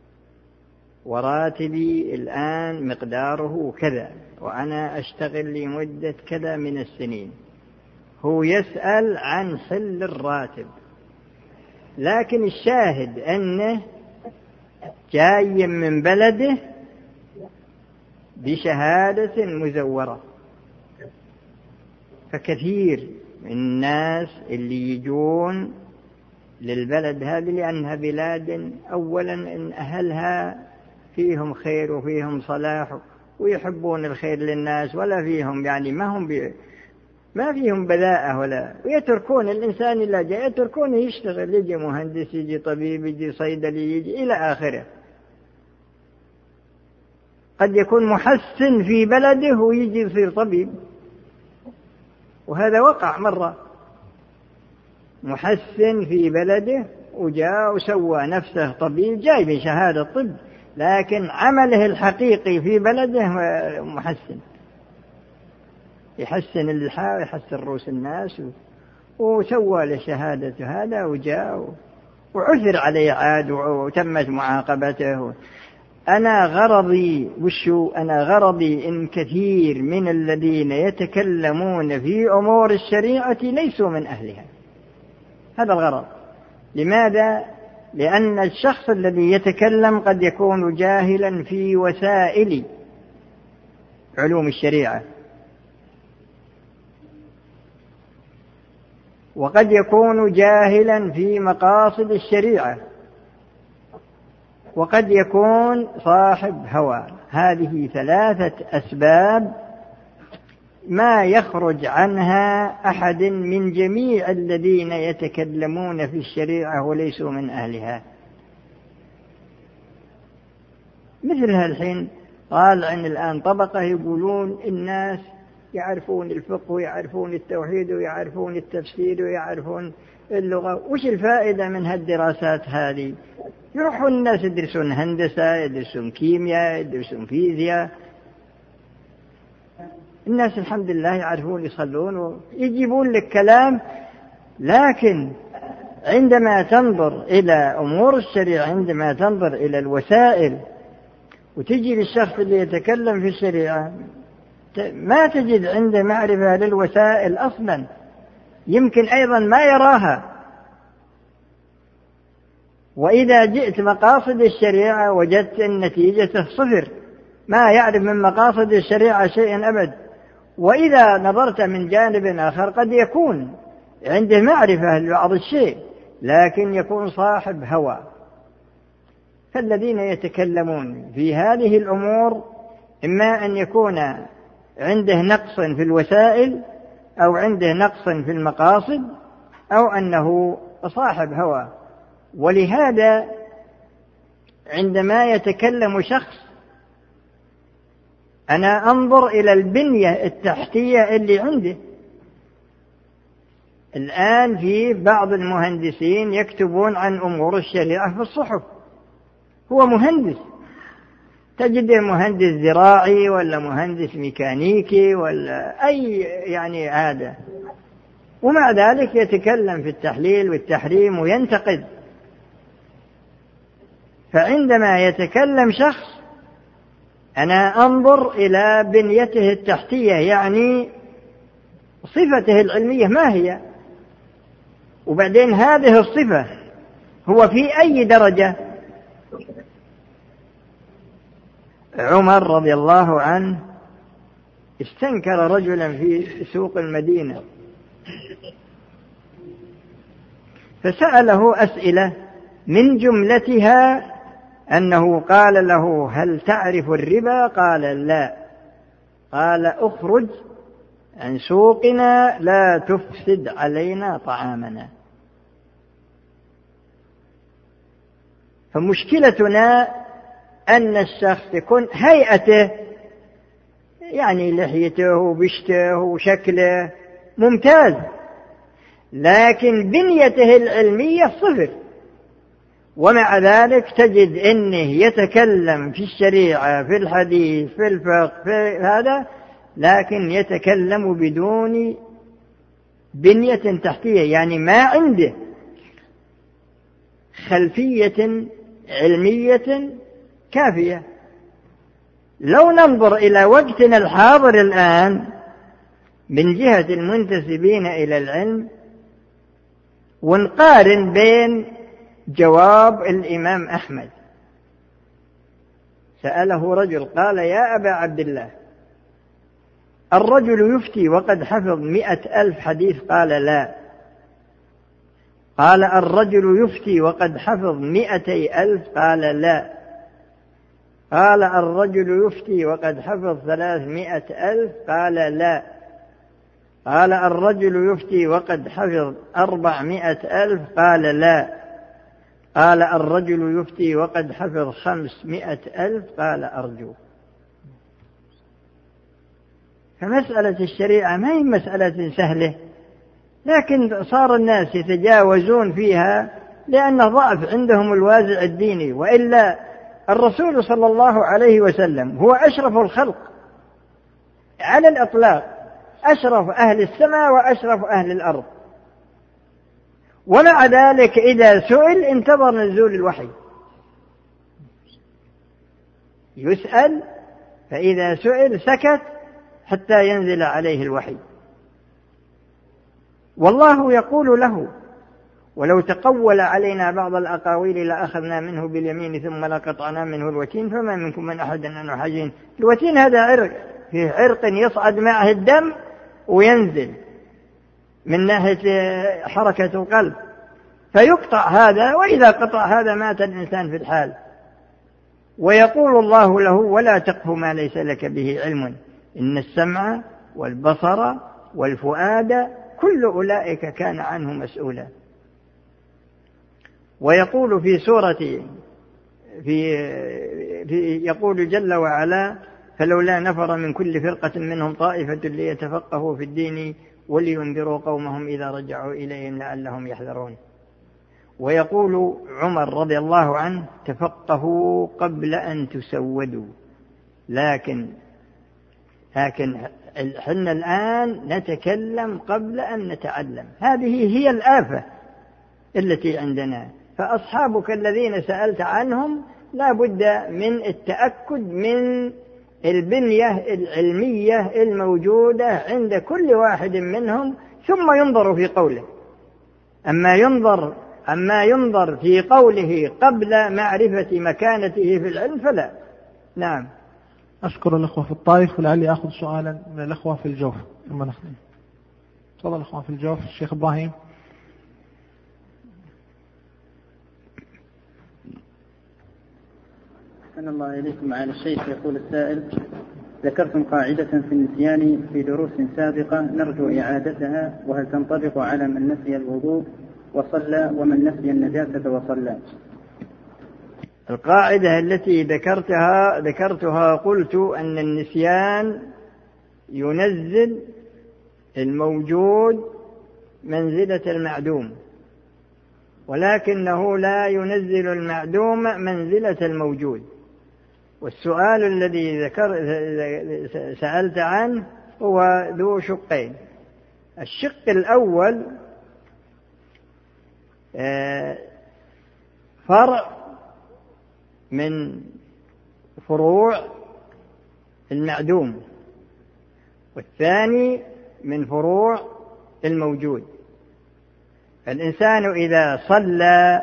وراتبي الآن مقداره كذا، وأنا أشتغل لمدة كذا من السنين. هو يسأل عن حل الراتب، لكن الشاهد أنه جاي من بلده بشهادة مزورة. فكثير من الناس اللي يجون للبلد هذه لأنها بلاد أولا إن أهلها فيهم خير وفيهم صلاح ويحبون الخير للناس ولا فيهم يعني ما فيهم بذاءة ولا، ويتركون الإنسان إلا جاء يتركونه يشتغل، يجي مهندس، يجي طبيب، يجي صيدلي، يجي إلى آخره. قد يكون محسن في بلده ويجي يصير طبيب، وهذا وقع مرة، محسن في بلده وجاء وسوى نفسه طبيب جايب شهادة طب، لكن عمله الحقيقي في بلده محسن، يحسن اللحى ويحسن رؤوس الناس، وسوى له شهادة هذا وجاء وعثر عليه عاد وتمت معاقبته. أنا غرضي إن كثير من الذين يتكلمون في أمور الشريعة ليسوا من أهلها، هذا الغرض. لماذا؟ لأن الشخص الذي يتكلم قد يكون جاهلا في وسائل علوم الشريعة، وقد يكون جاهلا في مقاصد الشريعة، وقد يكون صاحب هوى. هذه 3 أسباب ما يخرج عنها أحد من جميع الذين يتكلمون في الشريعة وليسوا من أهلها. مثل هالحين قال عن الآن طبقة يقولون الناس يعرفون الفقه ويعرفون التوحيد ويعرفون التفسير ويعرفون اللغة، وش الفائدة من هالدراسات هذه؟ يروحون الناس يدرسون هندسة، يدرسون كيمياء، يدرسون فيزياء، الناس الحمد لله يعرفون يصلون ويجيبون لك كلام، لكن عندما تنظر إلى أمور الشريعة، عندما تنظر إلى الوسائل وتجي للشخص اللي يتكلم في الشريعة ما تجد عنده معرفة للوسائل أصلا، يمكن أيضا ما يراها. وإذا جئت مقاصد الشريعة وجدت النتيجة 0، ما يعرف من مقاصد الشريعة شيئا أبد. وإذا نظرت من جانب آخر قد يكون عنده معرفة لبعض الشيء لكن يكون صاحب هوى. فالذين يتكلمون في هذه الأمور إما أن يكون عنده نقص في الوسائل أو عنده نقص في المقاصد أو أنه صاحب هوى. ولهذا عندما يتكلم شخص أنا أنظر إلى البنية التحتية اللي عنده. الآن في بعض المهندسين يكتبون عن أمور الشريعة في الصحف، هو مهندس، تجده مهندس زراعي ولا مهندس ميكانيكي ولا أي يعني عادة، ومع ذلك يتكلم في التحليل والتحريم وينتقد. فعندما يتكلم شخص أنا أنظر إلى بنيته التحتية، يعني صفته العلمية ما هي، وبعدين هذه الصفة هو في أي درجة. عمر رضي الله عنه استنكر رجلا في سوق المدينة فسأله أسئلة من جملتها أنه قال له هل تعرف الربا؟ قال لا. قال اخرج عن سوقنا لا تفسد علينا طعامنا. فمشكلتنا أن الشخص تكون هيئته يعني لحيته وبشته وشكله ممتاز، لكن بنيته العلمية 0، ومع ذلك تجد أنه يتكلم في الشريعة في الحديث في الفقه في هذا، لكن يتكلم بدون بنية تحتية، يعني ما عنده خلفية علمية كافية. لو ننظر إلى وقتنا الحاضر الآن من جهة المنتسبين إلى العلم ونقارن بين جواب الإمام أحمد، سأله رجل قال يا أبا عبد الله الرجل يفتي وقد حفظ 100,000 حديث؟ قال لا. قال الرجل يفتي وقد حفظ 200,000؟ قال لا. قال الرجل يفتي وقد حفظ 300,000 قال لا. قال الرجل يفتي وقد حفظ 400,000 قال لا. قال الرجل يفتي وقد حفظ 500,000 قال أرجو. فمسألة الشريعة ما هي مسألة سهلة، لكن صار الناس يتجاوزون فيها لأن ضعف عندهم الوازع الديني، وإلا الرسول صلى الله عليه وسلم هو أشرف الخلق على الإطلاق، أشرف أهل السماء وأشرف أهل الأرض، ومع ذلك إذا سئل انتظر نزول الوحي. يسأل فإذا سئل سكت حتى ينزل عليه الوحي. والله يقول له ولو تقول علينا بعض الأقاويل لأخذنا منه باليمين ثم لقطعنا منه الوتين فما منكم من أحد عنه حاجين. الوتين هذا عرق، فيه عرق يصعد معه الدم وينزل من ناحية حركة القلب، فيقطع هذا، وإذا قطع هذا مات الإنسان في الحال. ويقول الله له ولا تقف ما ليس لك به علم إن السمع والبصر والفؤاد كل أولئك كان عنه مسؤولا. ويقول في سورة يقول جل وعلا فلولا نفر من كل فرقة منهم طائفة ليتفقهوا في الدين ولينذروا قومهم إذا رجعوا إليهم لعلهم يحذرون. ويقول عمر رضي الله عنه تفقهوا قبل أن تسودوا. لكن حنا الآن نتكلم قبل أن نتعلم، هذه هي الآفة التي عندنا. فأصحابك الذين سألت عنهم لا بد من التأكد من البنية العلمية الموجودة عند كل واحد منهم، ثم ينظر في قوله. أما ينظر في قوله قبل معرفة مكانته في العلم فلا. نعم. أشكر الأخوة في الطائف، ولعلي أخذ سؤالا من الأخوة في الجوف ثم نختم. تفضل الأخوة في الجوف. الشيخ إبراهيم. أحسن الله إليكم معالي الشيخ. يقول السائل ذكرتم قاعدة في النسيان في دروس سابقة نرجو إعادتها، وهل تنطبق على من نسي الوضوء وصلى ومن نسي النجاسة وصلى؟ القاعدة التي ذكرتها قلت أن النسيان ينزل الموجود منزلة المعدوم، ولكنه لا ينزل المعدوم منزلة الموجود. والسؤال الذي سألت عنه هو ذو شقين. الشق الأول فرع من فروع المعدوم، والثاني من فروع الموجود. الإنسان إذا صلى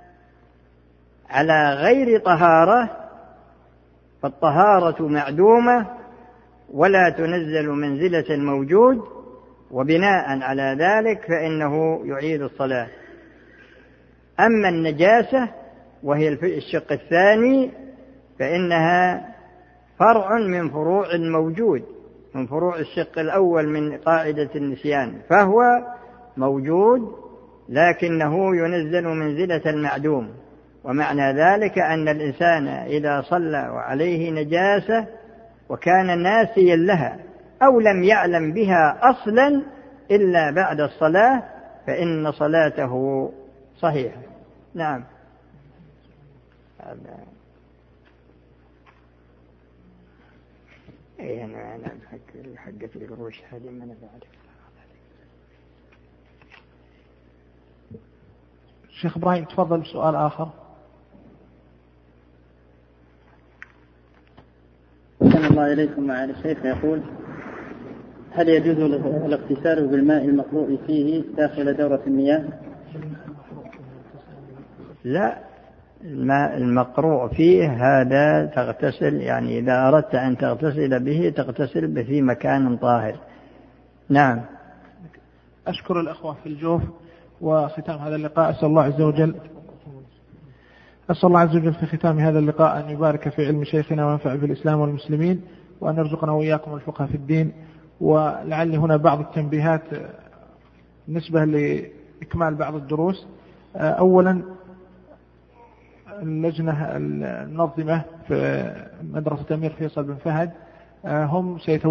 على غير طهارة فالطهارة معدومة ولا تنزل منزلة الموجود، وبناء على ذلك فإنه يعيد الصلاة. أما النجاسة وهي الشق الثاني فإنها فرع من فروع الموجود، من فروع الشق الأول من قاعدة النسيان، فهو موجود لكنه ينزل منزلة المعدوم. ومعنى ذلك أن الإنسان إذا صلى وعليه نجاسة وكان ناسيا لها أو لم يعلم بها أصلا إلا بعد الصلاة فإن صلاته صحيحة. نعم. أنا حقة القروش هذه ما نفعلك. الشيخ إبراهيم تفضل بسؤال آخر. أحسن الله إليكم معالي الشيخ. يقول هل يجوز الاغتسال بالماء المقروء فيه داخل دورة المياه؟ لا، الماء المقروء فيه هذا تغتسل، يعني إذا أردت أن تغتسل به تغتسل به في مكان طاهر. نعم. أشكر الأخوة في الجوف، وختام هذا اللقاء أسأل الله عز وجل أسأل الله عز وجل في ختام هذا اللقاء أن يبارك في علم شيخنا وينفع بالإسلام والمسلمين، وأن يرزقنا وإياكم الفقه في الدين. ولعلي هنا بعض التنبيهات بالنسبة لإكمال بعض الدروس. أولا، اللجنة المنظمة في مدرسة أمير فيصل بن فهد هم